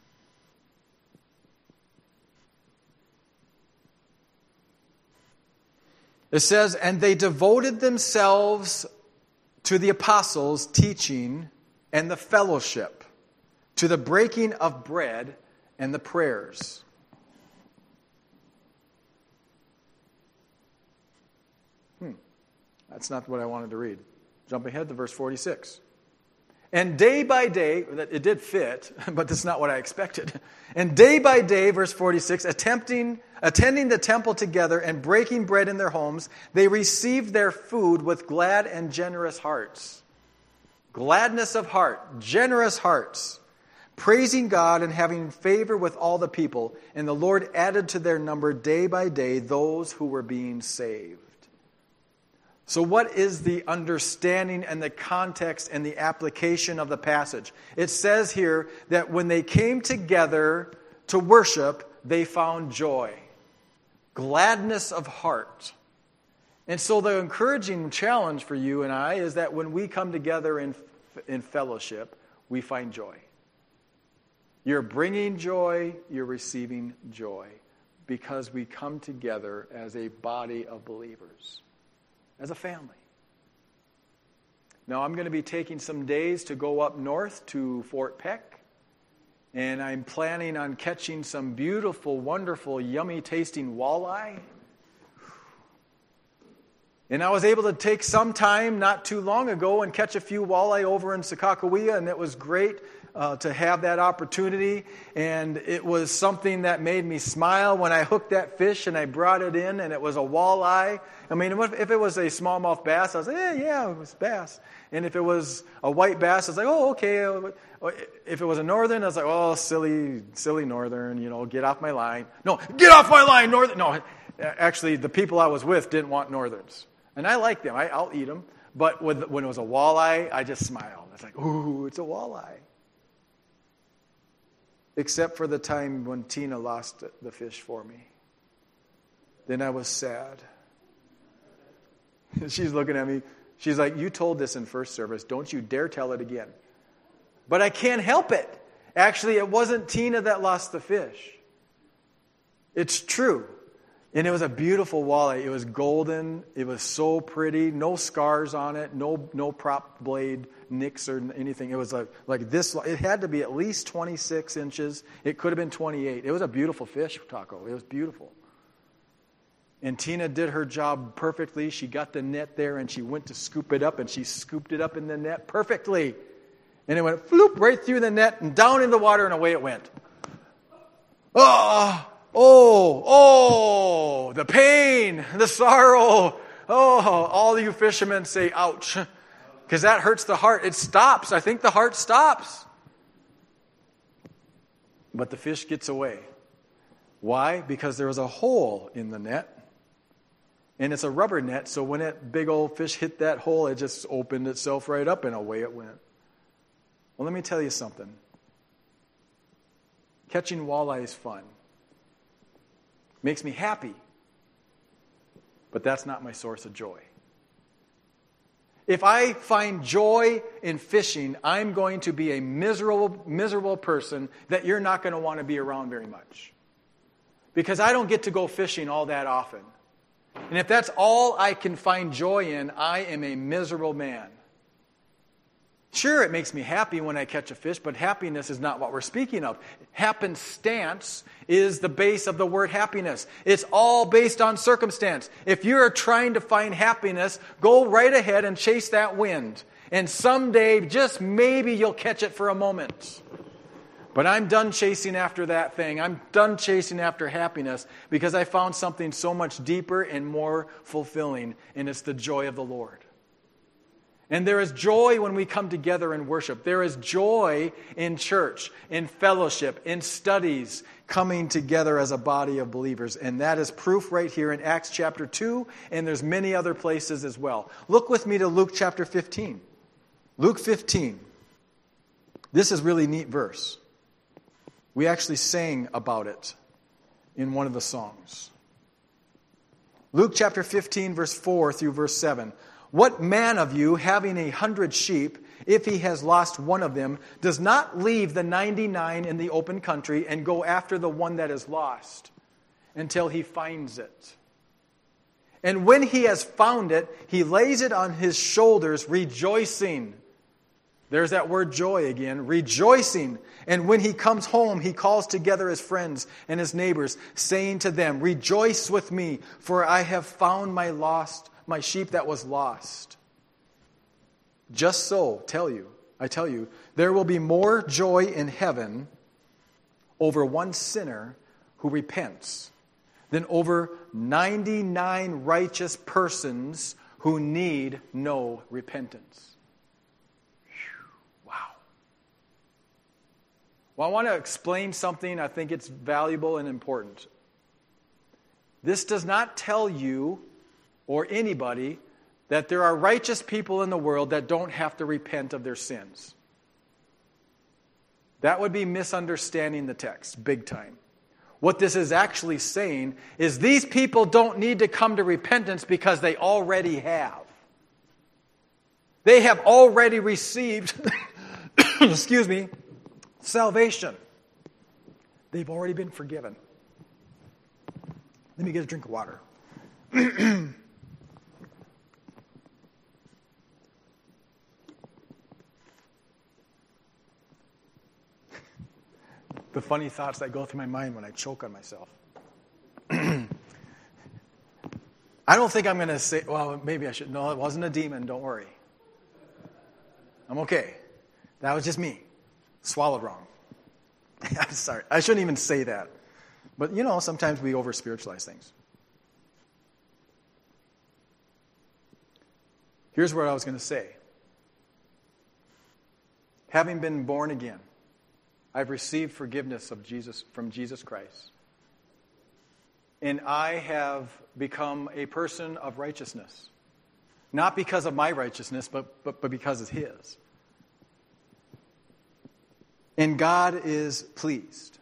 It says, "And they devoted themselves to the apostles' teaching and the fellowship, to the breaking of bread and the prayers." That's not what I wanted to read. Jump ahead to verse 46. And day by day, it did fit, but that's not what I expected. And day by day, verse 46, attending the temple together and breaking bread in their homes, they received their food with glad and generous hearts. Gladness of heart, generous hearts, praising God and having favor with all the people. And the Lord added to their number day by day those who were being saved. So what is the understanding and the context and the application of the passage? It says here that when they came together to worship, they found joy, gladness of heart. And so the encouraging challenge for you and I is that when we come together in fellowship, we find joy. You're bringing joy, you're receiving joy, because we come together as a body of believers. As a family. Now, I'm going to be taking some days to go up north to Fort Peck, and I'm planning on catching some beautiful, wonderful, yummy-tasting walleye. And I was able to take some time not too long ago and catch a few walleye over in Sakakawea, and it was great to have that opportunity. And it was something that made me smile when I hooked that fish and I brought it in, and it was a walleye. I mean, if it was a smallmouth bass, I was like, yeah, it was bass. And if it was a white bass, I was like, oh, okay. If it was a northern, I was like, oh, silly northern, get off my line. No, get off my line, northern. No, actually, the people I was with didn't want northerns. And I like them. I'll eat them. But when it was a walleye, I just smiled. It's like, ooh, it's a walleye. Except for the time when Tina lost the fish for me. Then I was sad. She's looking at me. She's like, you told this in first service. Don't you dare tell it again. But I can't help it. Actually, it wasn't Tina that lost the fish. It's true. And it was a beautiful walleye. It was golden. It was so pretty. No scars on it. No prop blade nicks or anything. It was like this. It had to be at least 26 inches. It could have been 28. It was a beautiful fish, Taco. It was beautiful. And Tina did her job perfectly. She got the net there and she went to scoop it up, and she scooped it up in the net perfectly. And it went floop right through the net and down in the water, and away it went. Oh, the pain, the sorrow. Oh, all you fishermen say, ouch. Because that hurts the heart. It stops. I think the heart stops. But the fish gets away. Why? Because there was a hole in the net. And it's a rubber net, so when that big old fish hit that hole, it just opened itself right up, and away it went. Well, let me tell you something. Catching walleye is fun. Makes me happy. But that's not my source of joy. If I find joy in fishing, I'm going to be a miserable person that you're not going to want to be around very much. Because I don't get to go fishing all that often. And if that's all I can find joy in, I am a miserable man. Sure, it makes me happy when I catch a fish, but happiness is not what we're speaking of. Happenstance is the base of the word happiness. It's all based on circumstance. If you're trying to find happiness, go right ahead and chase that wind. And someday, just maybe, you'll catch it for a moment. But I'm done chasing after that thing. I'm done chasing after happiness because I found something so much deeper and more fulfilling, and it's the joy of the Lord. And there is joy when we come together and worship. There is joy in church, in fellowship, in studies, coming together as a body of believers. And that is proof right here in Acts chapter 2, and there's many other places as well. Look with me to Luke chapter 15. Luke 15. This is a really neat verse. We actually sang about it in one of the songs. Luke chapter 15, verse 4 through verse 7. What man of you, having 100 sheep, if he has lost one of them, does not leave the 99 in the open country and go after the one that is lost until he finds it? And when he has found it, he lays it on his shoulders, rejoicing. There's that word joy again, rejoicing. And when he comes home, he calls together his friends and his neighbors, saying to them, rejoice with me, for I have found my sheep that was lost. Just so, tell you, I tell you, there will be more joy in heaven over one sinner who repents than over 99 righteous persons who need no repentance. Wow. Well, I want to explain something. I think it's valuable and important. This does not tell you or anybody that there are righteous people in the world that don't have to repent of their sins. That would be misunderstanding the text, big time. What this is actually saying is these people don't need to come to repentance because they already have. They have already received, salvation. They've already been forgiven. Let me get a drink of water. The funny thoughts that go through my mind when I choke on myself. I don't think I'm going to say, well, maybe I should. No, it wasn't a demon. Don't worry. I'm okay. That was just me. Swallowed wrong. I'm sorry. I shouldn't even say that. But, sometimes we over-spiritualize things. Here's what I was going to say. Having been born again, I've received forgiveness from Jesus Christ. And I have become a person of righteousness. Not because of my righteousness, but because of His. And God is pleased.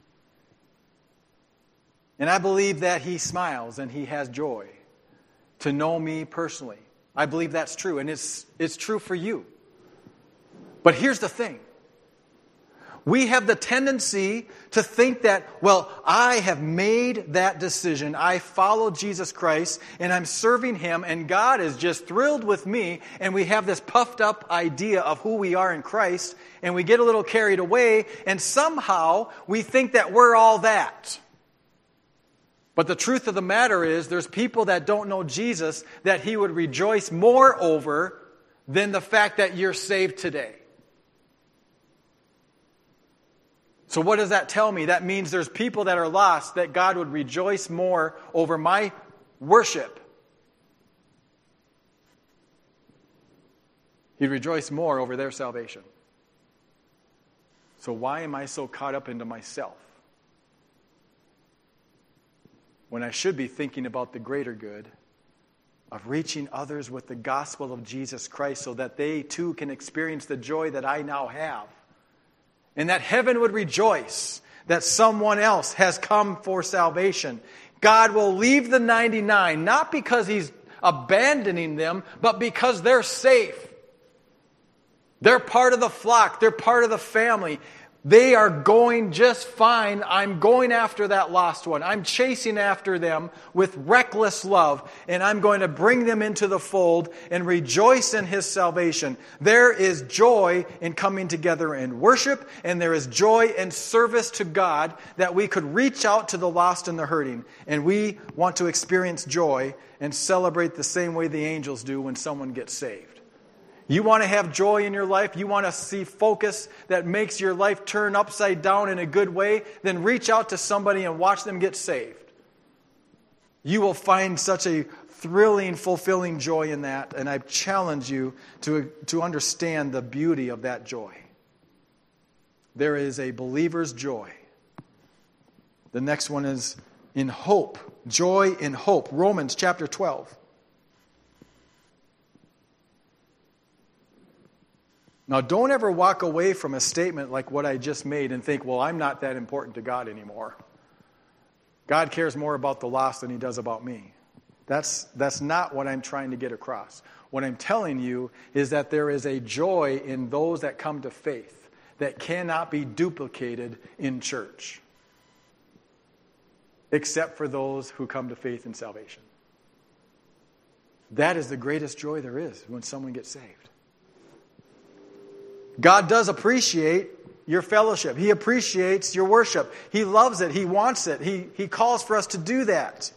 And I believe that He smiles and He has joy to know me personally. I believe that's true, and it's true for you. But here's the thing. We have the tendency to think that, well, I have made that decision. I follow Jesus Christ, and I'm serving Him, and God is just thrilled with me, and we have this puffed up idea of who we are in Christ, and we get a little carried away, and somehow we think that we're all that. But the truth of the matter is, there's people that don't know Jesus that He would rejoice more over than the fact that you're saved today. So what does that tell me? That means there's people that are lost that God would rejoice more over my worship. He'd rejoice more over their salvation. So why am I so caught up into myself? When I should be thinking about the greater good of reaching others with the gospel of Jesus Christ so that they too can experience the joy that I now have. And that heaven would rejoice that someone else has come for salvation. God will leave the 99, not because He's abandoning them, but because they're safe. They're part of the flock. They're part of the family. They are going just fine. I'm going after that lost one. I'm chasing after them with reckless love, and I'm going to bring them into the fold and rejoice in His salvation. There is joy in coming together in worship, and there is joy in service to God that we could reach out to the lost and the hurting. And we want to experience joy and celebrate the same way the angels do when someone gets saved. You want to have joy in your life? You want to see focus that makes your life turn upside down in a good way? Then reach out to somebody and watch them get saved. You will find such a thrilling, fulfilling joy in that, and I challenge you to understand the beauty of that joy. There is a believer's joy. The next one is in hope. Joy in hope. Romans chapter 12. Now, don't ever walk away from a statement like what I just made and think, well, I'm not that important to God anymore. God cares more about the lost than He does about me. That's not what I'm trying to get across. What I'm telling you is that there is a joy in those that come to faith that cannot be duplicated in church, except for those who come to faith in salvation. That is the greatest joy there is when someone gets saved. God does appreciate your fellowship. He appreciates your worship. He loves it. He wants it. He calls for us to do that.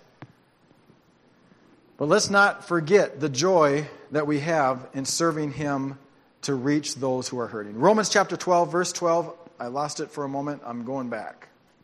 But let's not forget the joy that we have in serving Him to reach those who are hurting. Romans chapter 12, verse 12. I lost it for a moment. I'm going back.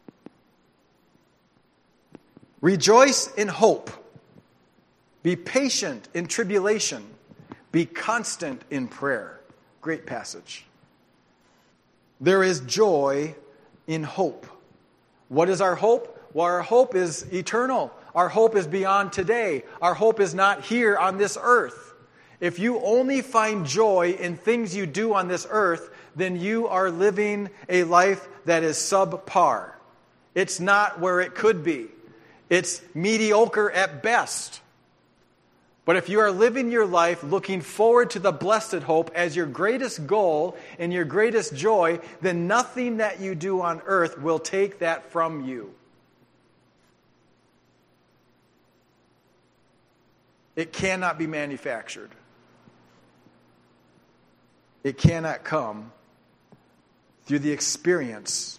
Rejoice in hope. Be patient in tribulation. Be constant in prayer. Great passage. There is joy in hope. What is our hope? Well, our hope is eternal. Our hope is beyond today. Our hope is not here on this earth. If you only find joy in things you do on this earth, then you are living a life that is subpar. It's not where it could be. It's mediocre at best. But if you are living your life looking forward to the blessed hope as your greatest goal and your greatest joy, then nothing that you do on earth will take that from you. It cannot be manufactured. It cannot come through the experience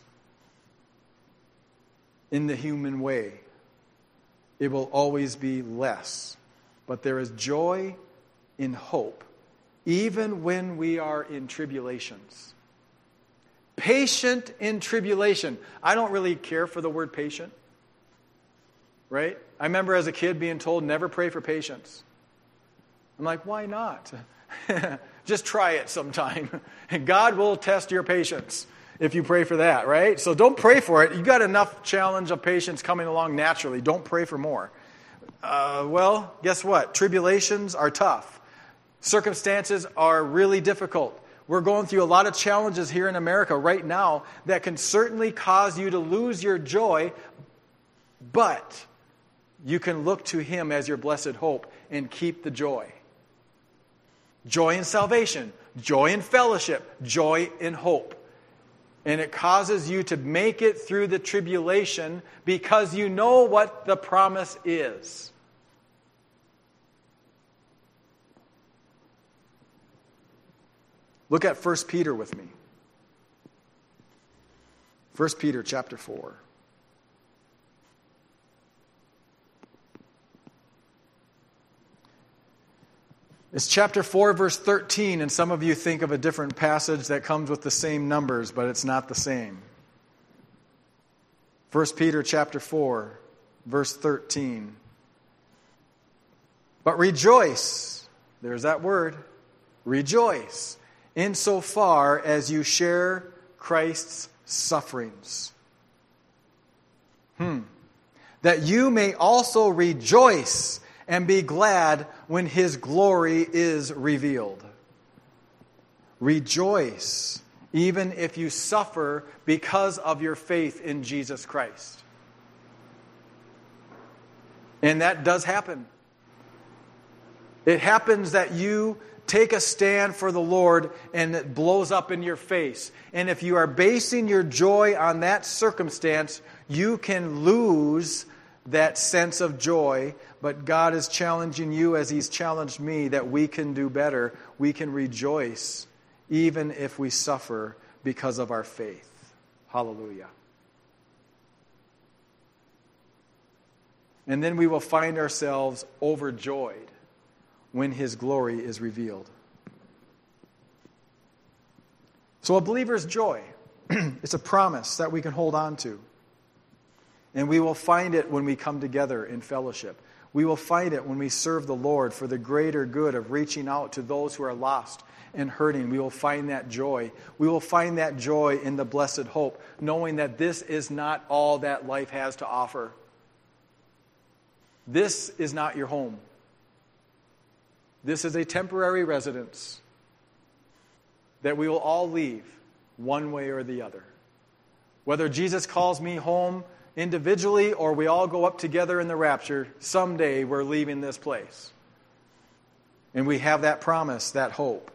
in the human way. It will always be less. But there is joy in hope, even when we are in tribulations. Patient in tribulation. I don't really care for the word patient. Right? I remember as a kid being told, never pray for patience. I'm like, why not? Just try it sometime. And God will test your patience if you pray for that, right? So don't pray for it. You got enough challenge of patience coming along naturally. Don't pray for more. Well, guess what? Tribulations are tough. Circumstances are really difficult. We're going through a lot of challenges here in America right now that can certainly cause you to lose your joy, but you can look to Him as your blessed hope and keep the joy. Joy in salvation, joy in fellowship, joy in hope. And it causes you to make it through the tribulation because you know what the promise is. Look at 1 Peter with me. 1 Peter chapter 4. It's chapter 4, verse 13, and some of you think of a different passage that comes with the same numbers, but it's not the same. 1 Peter chapter 4, verse 13. But rejoice, there's that word, rejoice, insofar as you share Christ's sufferings. That you may also rejoice and be glad when His glory is revealed. Rejoice, even if you suffer because of your faith in Jesus Christ. And that does happen. It happens that you take a stand for the Lord and it blows up in your face. And if you are basing your joy on that circumstance, you can lose that sense of joy. But God is challenging you as He's challenged me that we can do better. We can rejoice even if we suffer because of our faith. Hallelujah. And then we will find ourselves overjoyed when His glory is revealed. So a believer's joy, it's a promise that we can hold on to. And we will find it when we come together in fellowship. We will find it when we serve the Lord for the greater good of reaching out to those who are lost and hurting. We will find that joy. We will find that joy in the blessed hope, knowing that this is not all that life has to offer. This is not your home. This is a temporary residence that we will all leave one way or the other. Whether Jesus calls me home individually or we all go up together in the rapture, someday we're leaving this place. And we have that promise, that hope.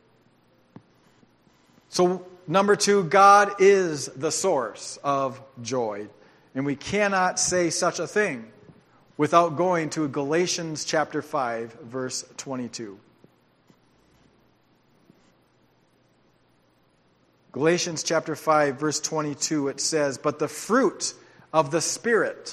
So, number 2, God is the source of joy. And we cannot say such a thing without going to Galatians chapter 5, verse 22. Galatians chapter 5, verse 22, it says, "But the fruit of the Spirit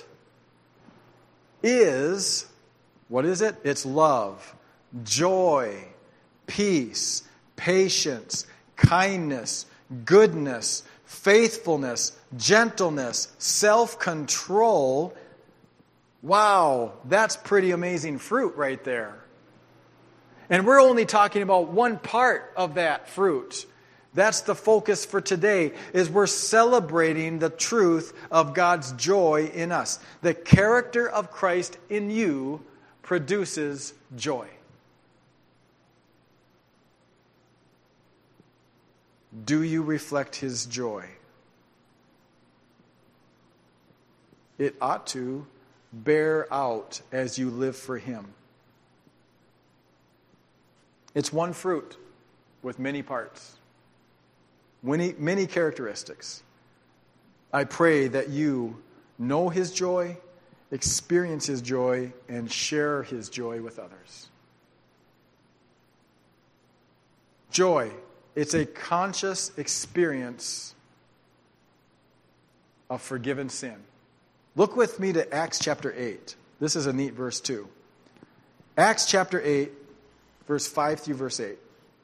is," what is it? It's love, joy, peace, patience, kindness, goodness, faithfulness, gentleness, self-control. Wow, that's pretty amazing fruit right there. And we're only talking about one part of that fruit. That's the focus for today, is we're celebrating the truth of God's joy in us. The character of Christ in you produces joy. Do you reflect His joy? It ought to bear out as you live for Him. It's one fruit with many parts, many characteristics. I pray that you know His joy, experience His joy, and share His joy with others. Joy, it's a conscious experience of forgiven sin. Look with me to Acts chapter 8. This is a neat verse too. Acts chapter 8, verse 5 through verse 8.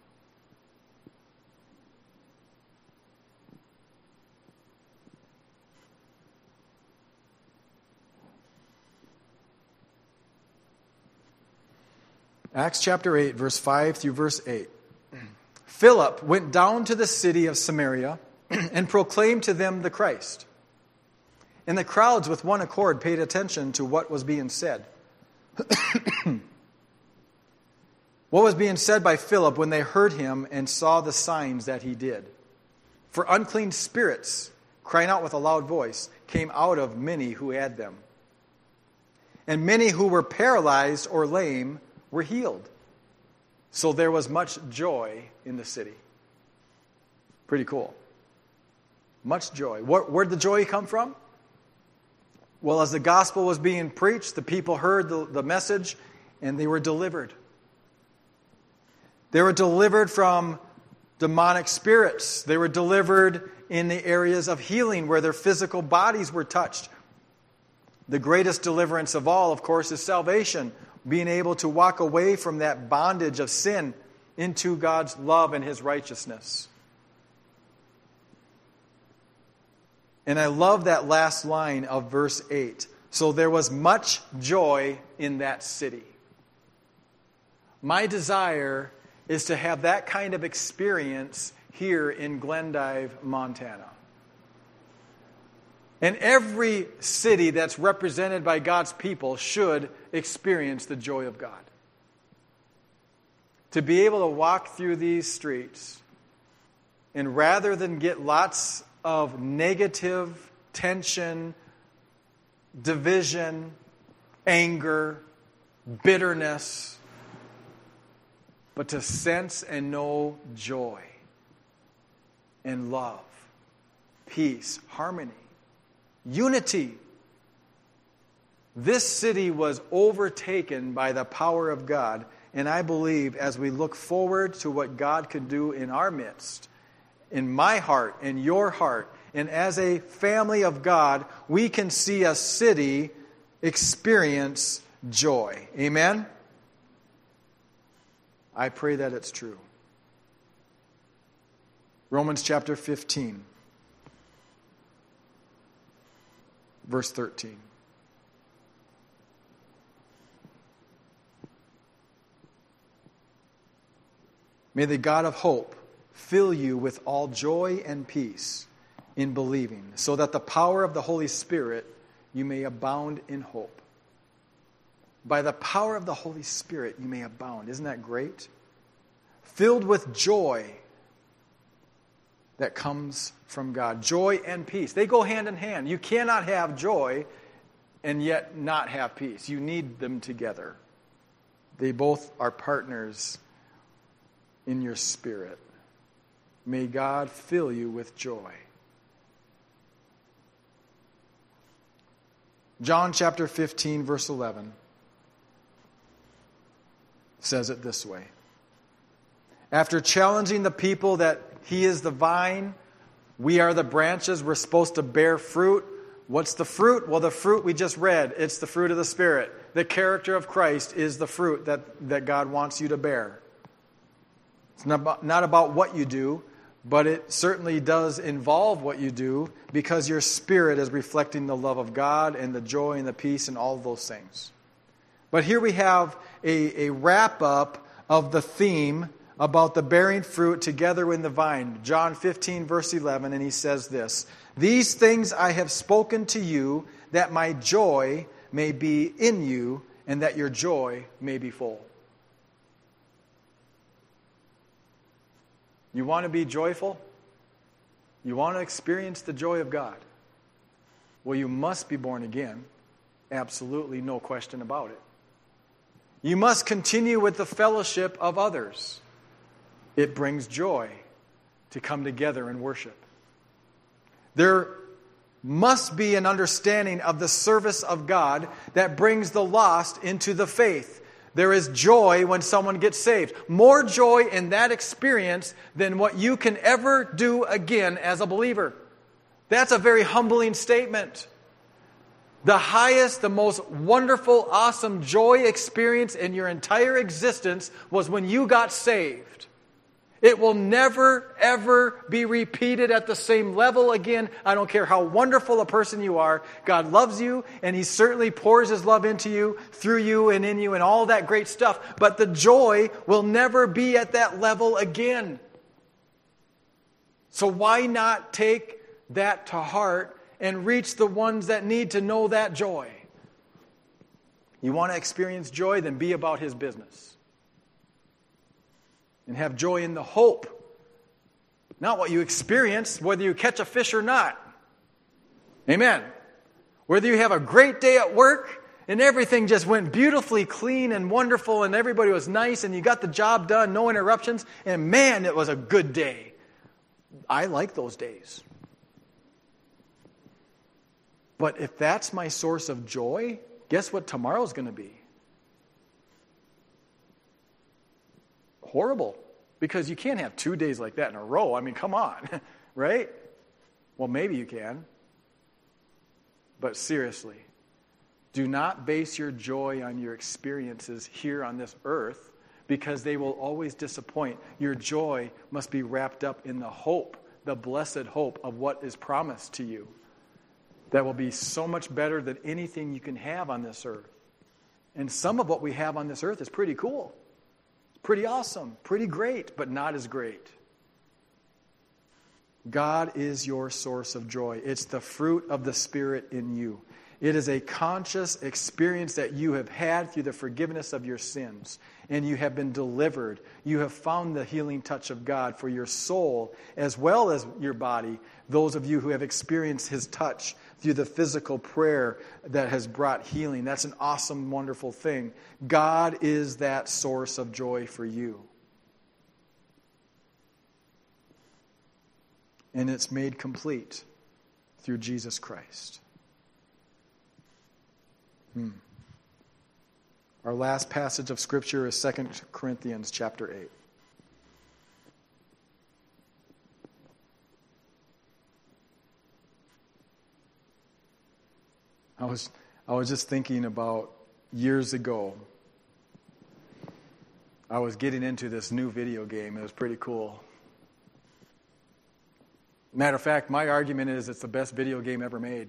Acts chapter 8, verse 5 through verse 8. Philip went down to the city of Samaria and proclaimed to them the Christ. And the crowds with one accord paid attention to what was being said. What was being said by Philip when they heard him and saw the signs that he did? For unclean spirits, crying out with a loud voice, came out of many who had them. And many who were paralyzed or lame were healed. So there was much joy in the city. Pretty cool. Much joy. Where'd the joy come from? Well, as the gospel was being preached, the people heard the message and they were delivered. They were delivered from demonic spirits. They were delivered in the areas of healing where their physical bodies were touched. The greatest deliverance of all, of course, is salvation. Being able to walk away from that bondage of sin into God's love and His righteousness. And I love that last line of verse 8. So there was much joy in that city. My desire is to have that kind of experience here in Glendive, Montana. And every city that's represented by God's people should experience the joy of God. To be able to walk through these streets and rather than get lots of negative tension, division, anger, bitterness, but to sense and know joy and love, peace, harmony, unity. This city was overtaken by the power of God, and I believe as we look forward to what God could do in our midst, in my heart, in your heart, and as a family of God, we can see a city experience joy. Amen? I pray that it's true. Romans chapter 15, verse 13. May the God of hope fill you with all joy and peace in believing, so that the power of the Holy Spirit you may abound in hope. By the power of the Holy Spirit you may abound. Isn't that great? Filled with joy that comes from God. Joy and peace. They go hand in hand. You cannot have joy and yet not have peace. You need them together. They both are partners in your spirit. May God fill you with joy. John chapter 15, verse 11 says it this way. After challenging the people that He is the vine, we are the branches, we're supposed to bear fruit. What's the fruit? Well, the fruit we just read, it's the fruit of the Spirit. The character of Christ is the fruit that God wants you to bear. It's not about what you do, but it certainly does involve what you do because your spirit is reflecting the love of God and the joy and the peace and all of those things. But here we have a wrap-up of the theme about the bearing fruit together in the vine. John 15, verse 11, and he says this, "These things I have spoken to you, that my joy may be in you, and that your joy may be full." You want to be joyful? You want to experience the joy of God? Well, you must be born again. Absolutely, no question about it. You must continue with the fellowship of others. It brings joy to come together and worship. There must be an understanding of the service of God that brings the lost into the faith. There is joy when someone gets saved. More joy in that experience than what you can ever do again as a believer. That's a very humbling statement. The highest, the most wonderful, awesome joy experience in your entire existence was when you got saved. It will never, ever be repeated at the same level again. I don't care how wonderful a person you are. God loves you, and He certainly pours His love into you, through you, and in you, and all that great stuff. But the joy will never be at that level again. So why not take that to heart and reach the ones that need to know that joy? You want to experience joy? Then be about His business. And have joy in the hope. Not what you experience, whether you catch a fish or not. Amen. Whether you have a great day at work and everything just went beautifully clean and wonderful and everybody was nice and you got the job done, no interruptions, and man, it was a good day. I like those days. But if that's my source of joy, guess what tomorrow's going to be? Horrible, because you can't have 2 days like that in a row. I mean, come on, right? Well, maybe you can. But seriously, do not base your joy on your experiences here on this earth, because they will always disappoint. Your joy must be wrapped up in the hope, the blessed hope of what is promised to you. That will be so much better than anything you can have on this earth. And some of what we have on this earth is pretty cool. Pretty awesome, pretty great, but not as great. God is your source of joy. It's the fruit of the Spirit in you. It is a conscious experience that you have had through the forgiveness of your sins. And you have been delivered. You have found the healing touch of God for your soul as well as your body. Those of you who have experienced His touch through the physical prayer that has brought healing. That's an awesome, wonderful thing. God is that source of joy for you. And it's made complete through Jesus Christ. Our last passage of Scripture is 2 Corinthians chapter 8. I was just thinking about years ago. I was getting into this new video game. It was pretty cool. Matter of fact, my argument is it's the best video game ever made.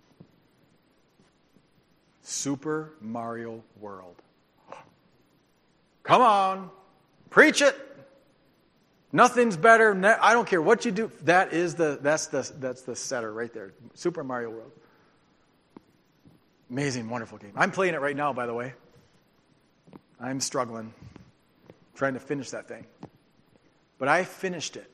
Super Mario World. Come on, preach it. Nothing's better. I don't care what you do. That's the setter right there. Super Mario World. Amazing, wonderful game. I'm playing it right now, by the way. I'm struggling, trying to finish that thing. But I finished it.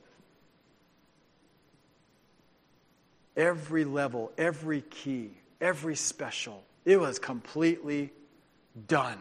Every level, every key, every special. It was completely done.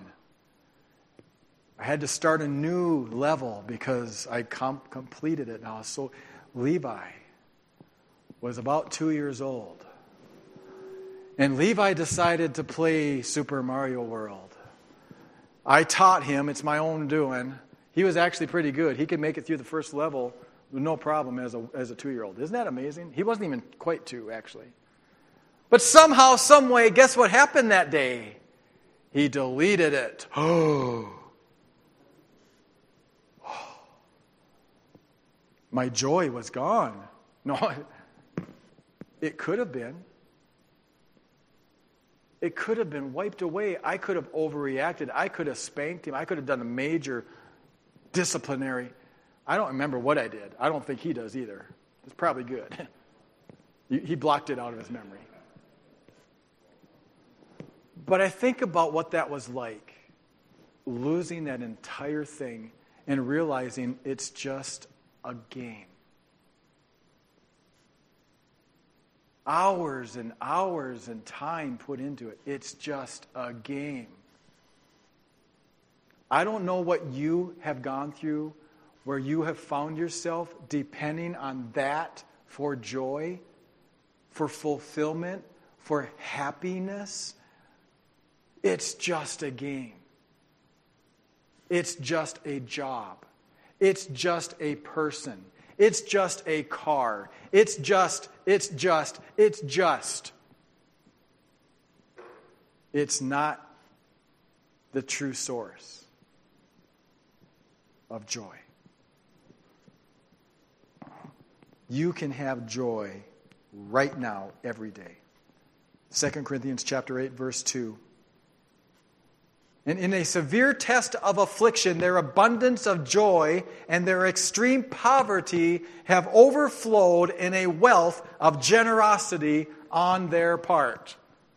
I had to start a new level because I completed it now. So Levi was about 2 years old. And Levi decided to play Super Mario World. I taught him. It's my own doing. He was actually pretty good. He could make it through the first level with no problem as a 2-year-old. Isn't that amazing? He wasn't even quite 2, actually. But somehow, some way, guess what happened that day? He deleted it. my joy was gone. No, it could have been. It could have been wiped away. I could have overreacted. I could have spanked him. I could have done a major disciplinary. I don't remember what I did. I don't think he does either. It's probably good. He blocked it out of his memory. But I think about what that was like, losing that entire thing and realizing it's just a game. Hours and hours and time put into it. It's just a game. I don't know what you have gone through where you have found yourself depending on that for joy, for fulfillment, for happiness. It's just a game. It's just a job. It's just a person. It's just a car. It's just. It's not the true source of joy. You can have joy right now, every day. 2 Corinthians chapter 8, verse 2. And in a severe test of affliction, their abundance of joy and their extreme poverty have overflowed in a wealth of generosity on their part.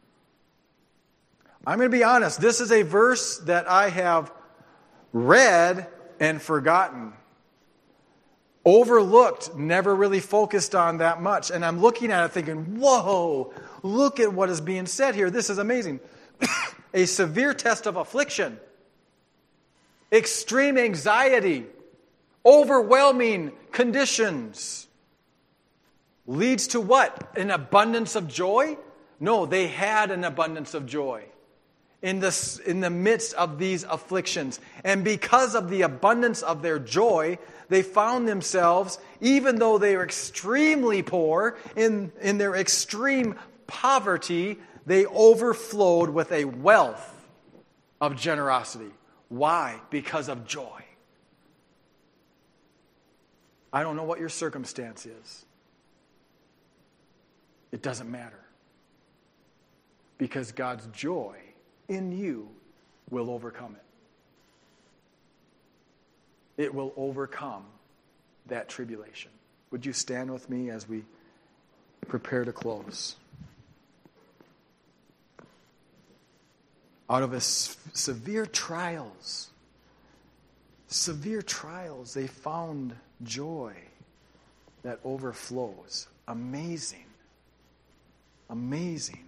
I'm going to be honest, this is a verse that I have read and forgotten. Overlooked, never really focused on that much. And I'm looking at it thinking, whoa, look at what is being said here. This is amazing. A severe test of affliction, extreme anxiety, overwhelming conditions leads to what? An abundance of joy? No, they had an abundance of joy in the midst of these afflictions. And because of the abundance of their joy, they found themselves, even though they were extremely poor, in their extreme poverty, they overflowed with a wealth of generosity. Why? Because of joy. I don't know what your circumstance is. It doesn't matter. Because God's joy in you will overcome it. It will overcome that tribulation. Would you stand with me as we prepare to close? Out of severe trials, they found joy that overflows. Amazing. Amazing.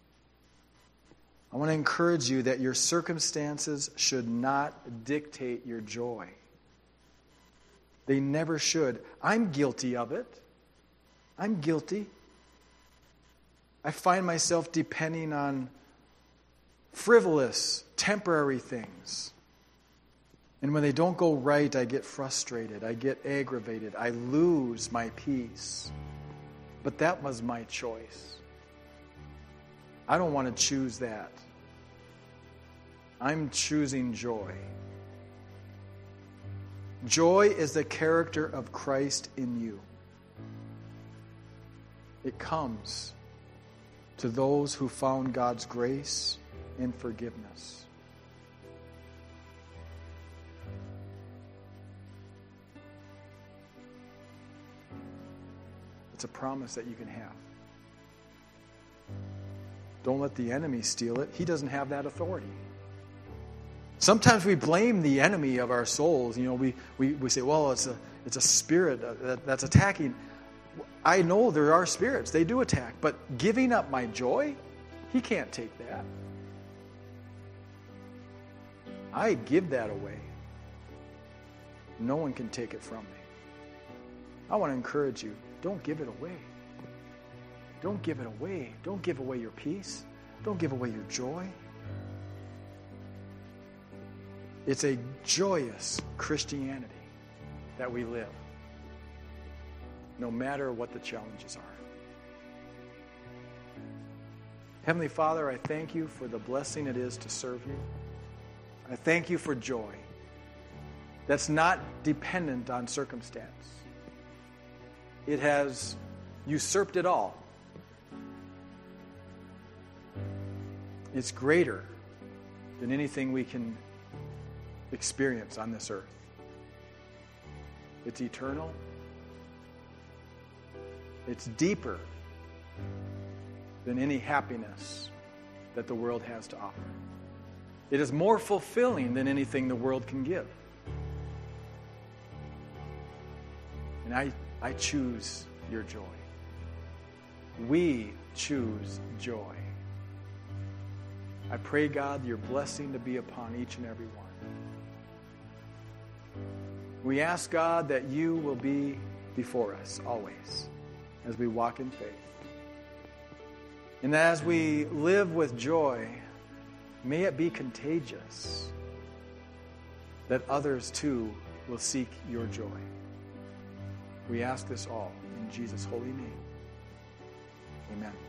I want to encourage you that your circumstances should not dictate your joy. They never should. I'm guilty of it. I'm guilty. I find myself depending on frivolous, temporary things. And when they don't go right, I get frustrated. I get aggravated. I lose my peace. But that was my choice. I don't want to choose that. I'm choosing joy. Joy is the character of Christ in you. It comes to those who found God's grace and forgiveness. It's a promise that you can have. Don't let the enemy steal it. He doesn't have that authority. Sometimes we blame the enemy of our souls. You know, we say, well, it's a spirit that's attacking. I know there are spirits. They do attack. But giving up my joy, he can't take that. I give that away. No one can take it from me. I want to encourage you, don't give it away. Don't give it away. Don't give away your peace. Don't give away your joy. It's a joyous Christianity that we live, no matter what the challenges are. Heavenly Father, I thank you for the blessing it is to serve you. I thank you for joy that's not dependent on circumstance. it has usurped it all. It's greater than anything we can experience on this earth. It's eternal. It's deeper than any happiness that the world has to offer. It is more fulfilling than anything the world can give. And I choose your joy. We choose joy. I pray, God, your blessing to be upon each and every one. We ask, God, that you will be before us always as we walk in faith. And as we live with joy, may it be contagious, that others too will seek your joy. We ask this all in Jesus' holy name. Amen.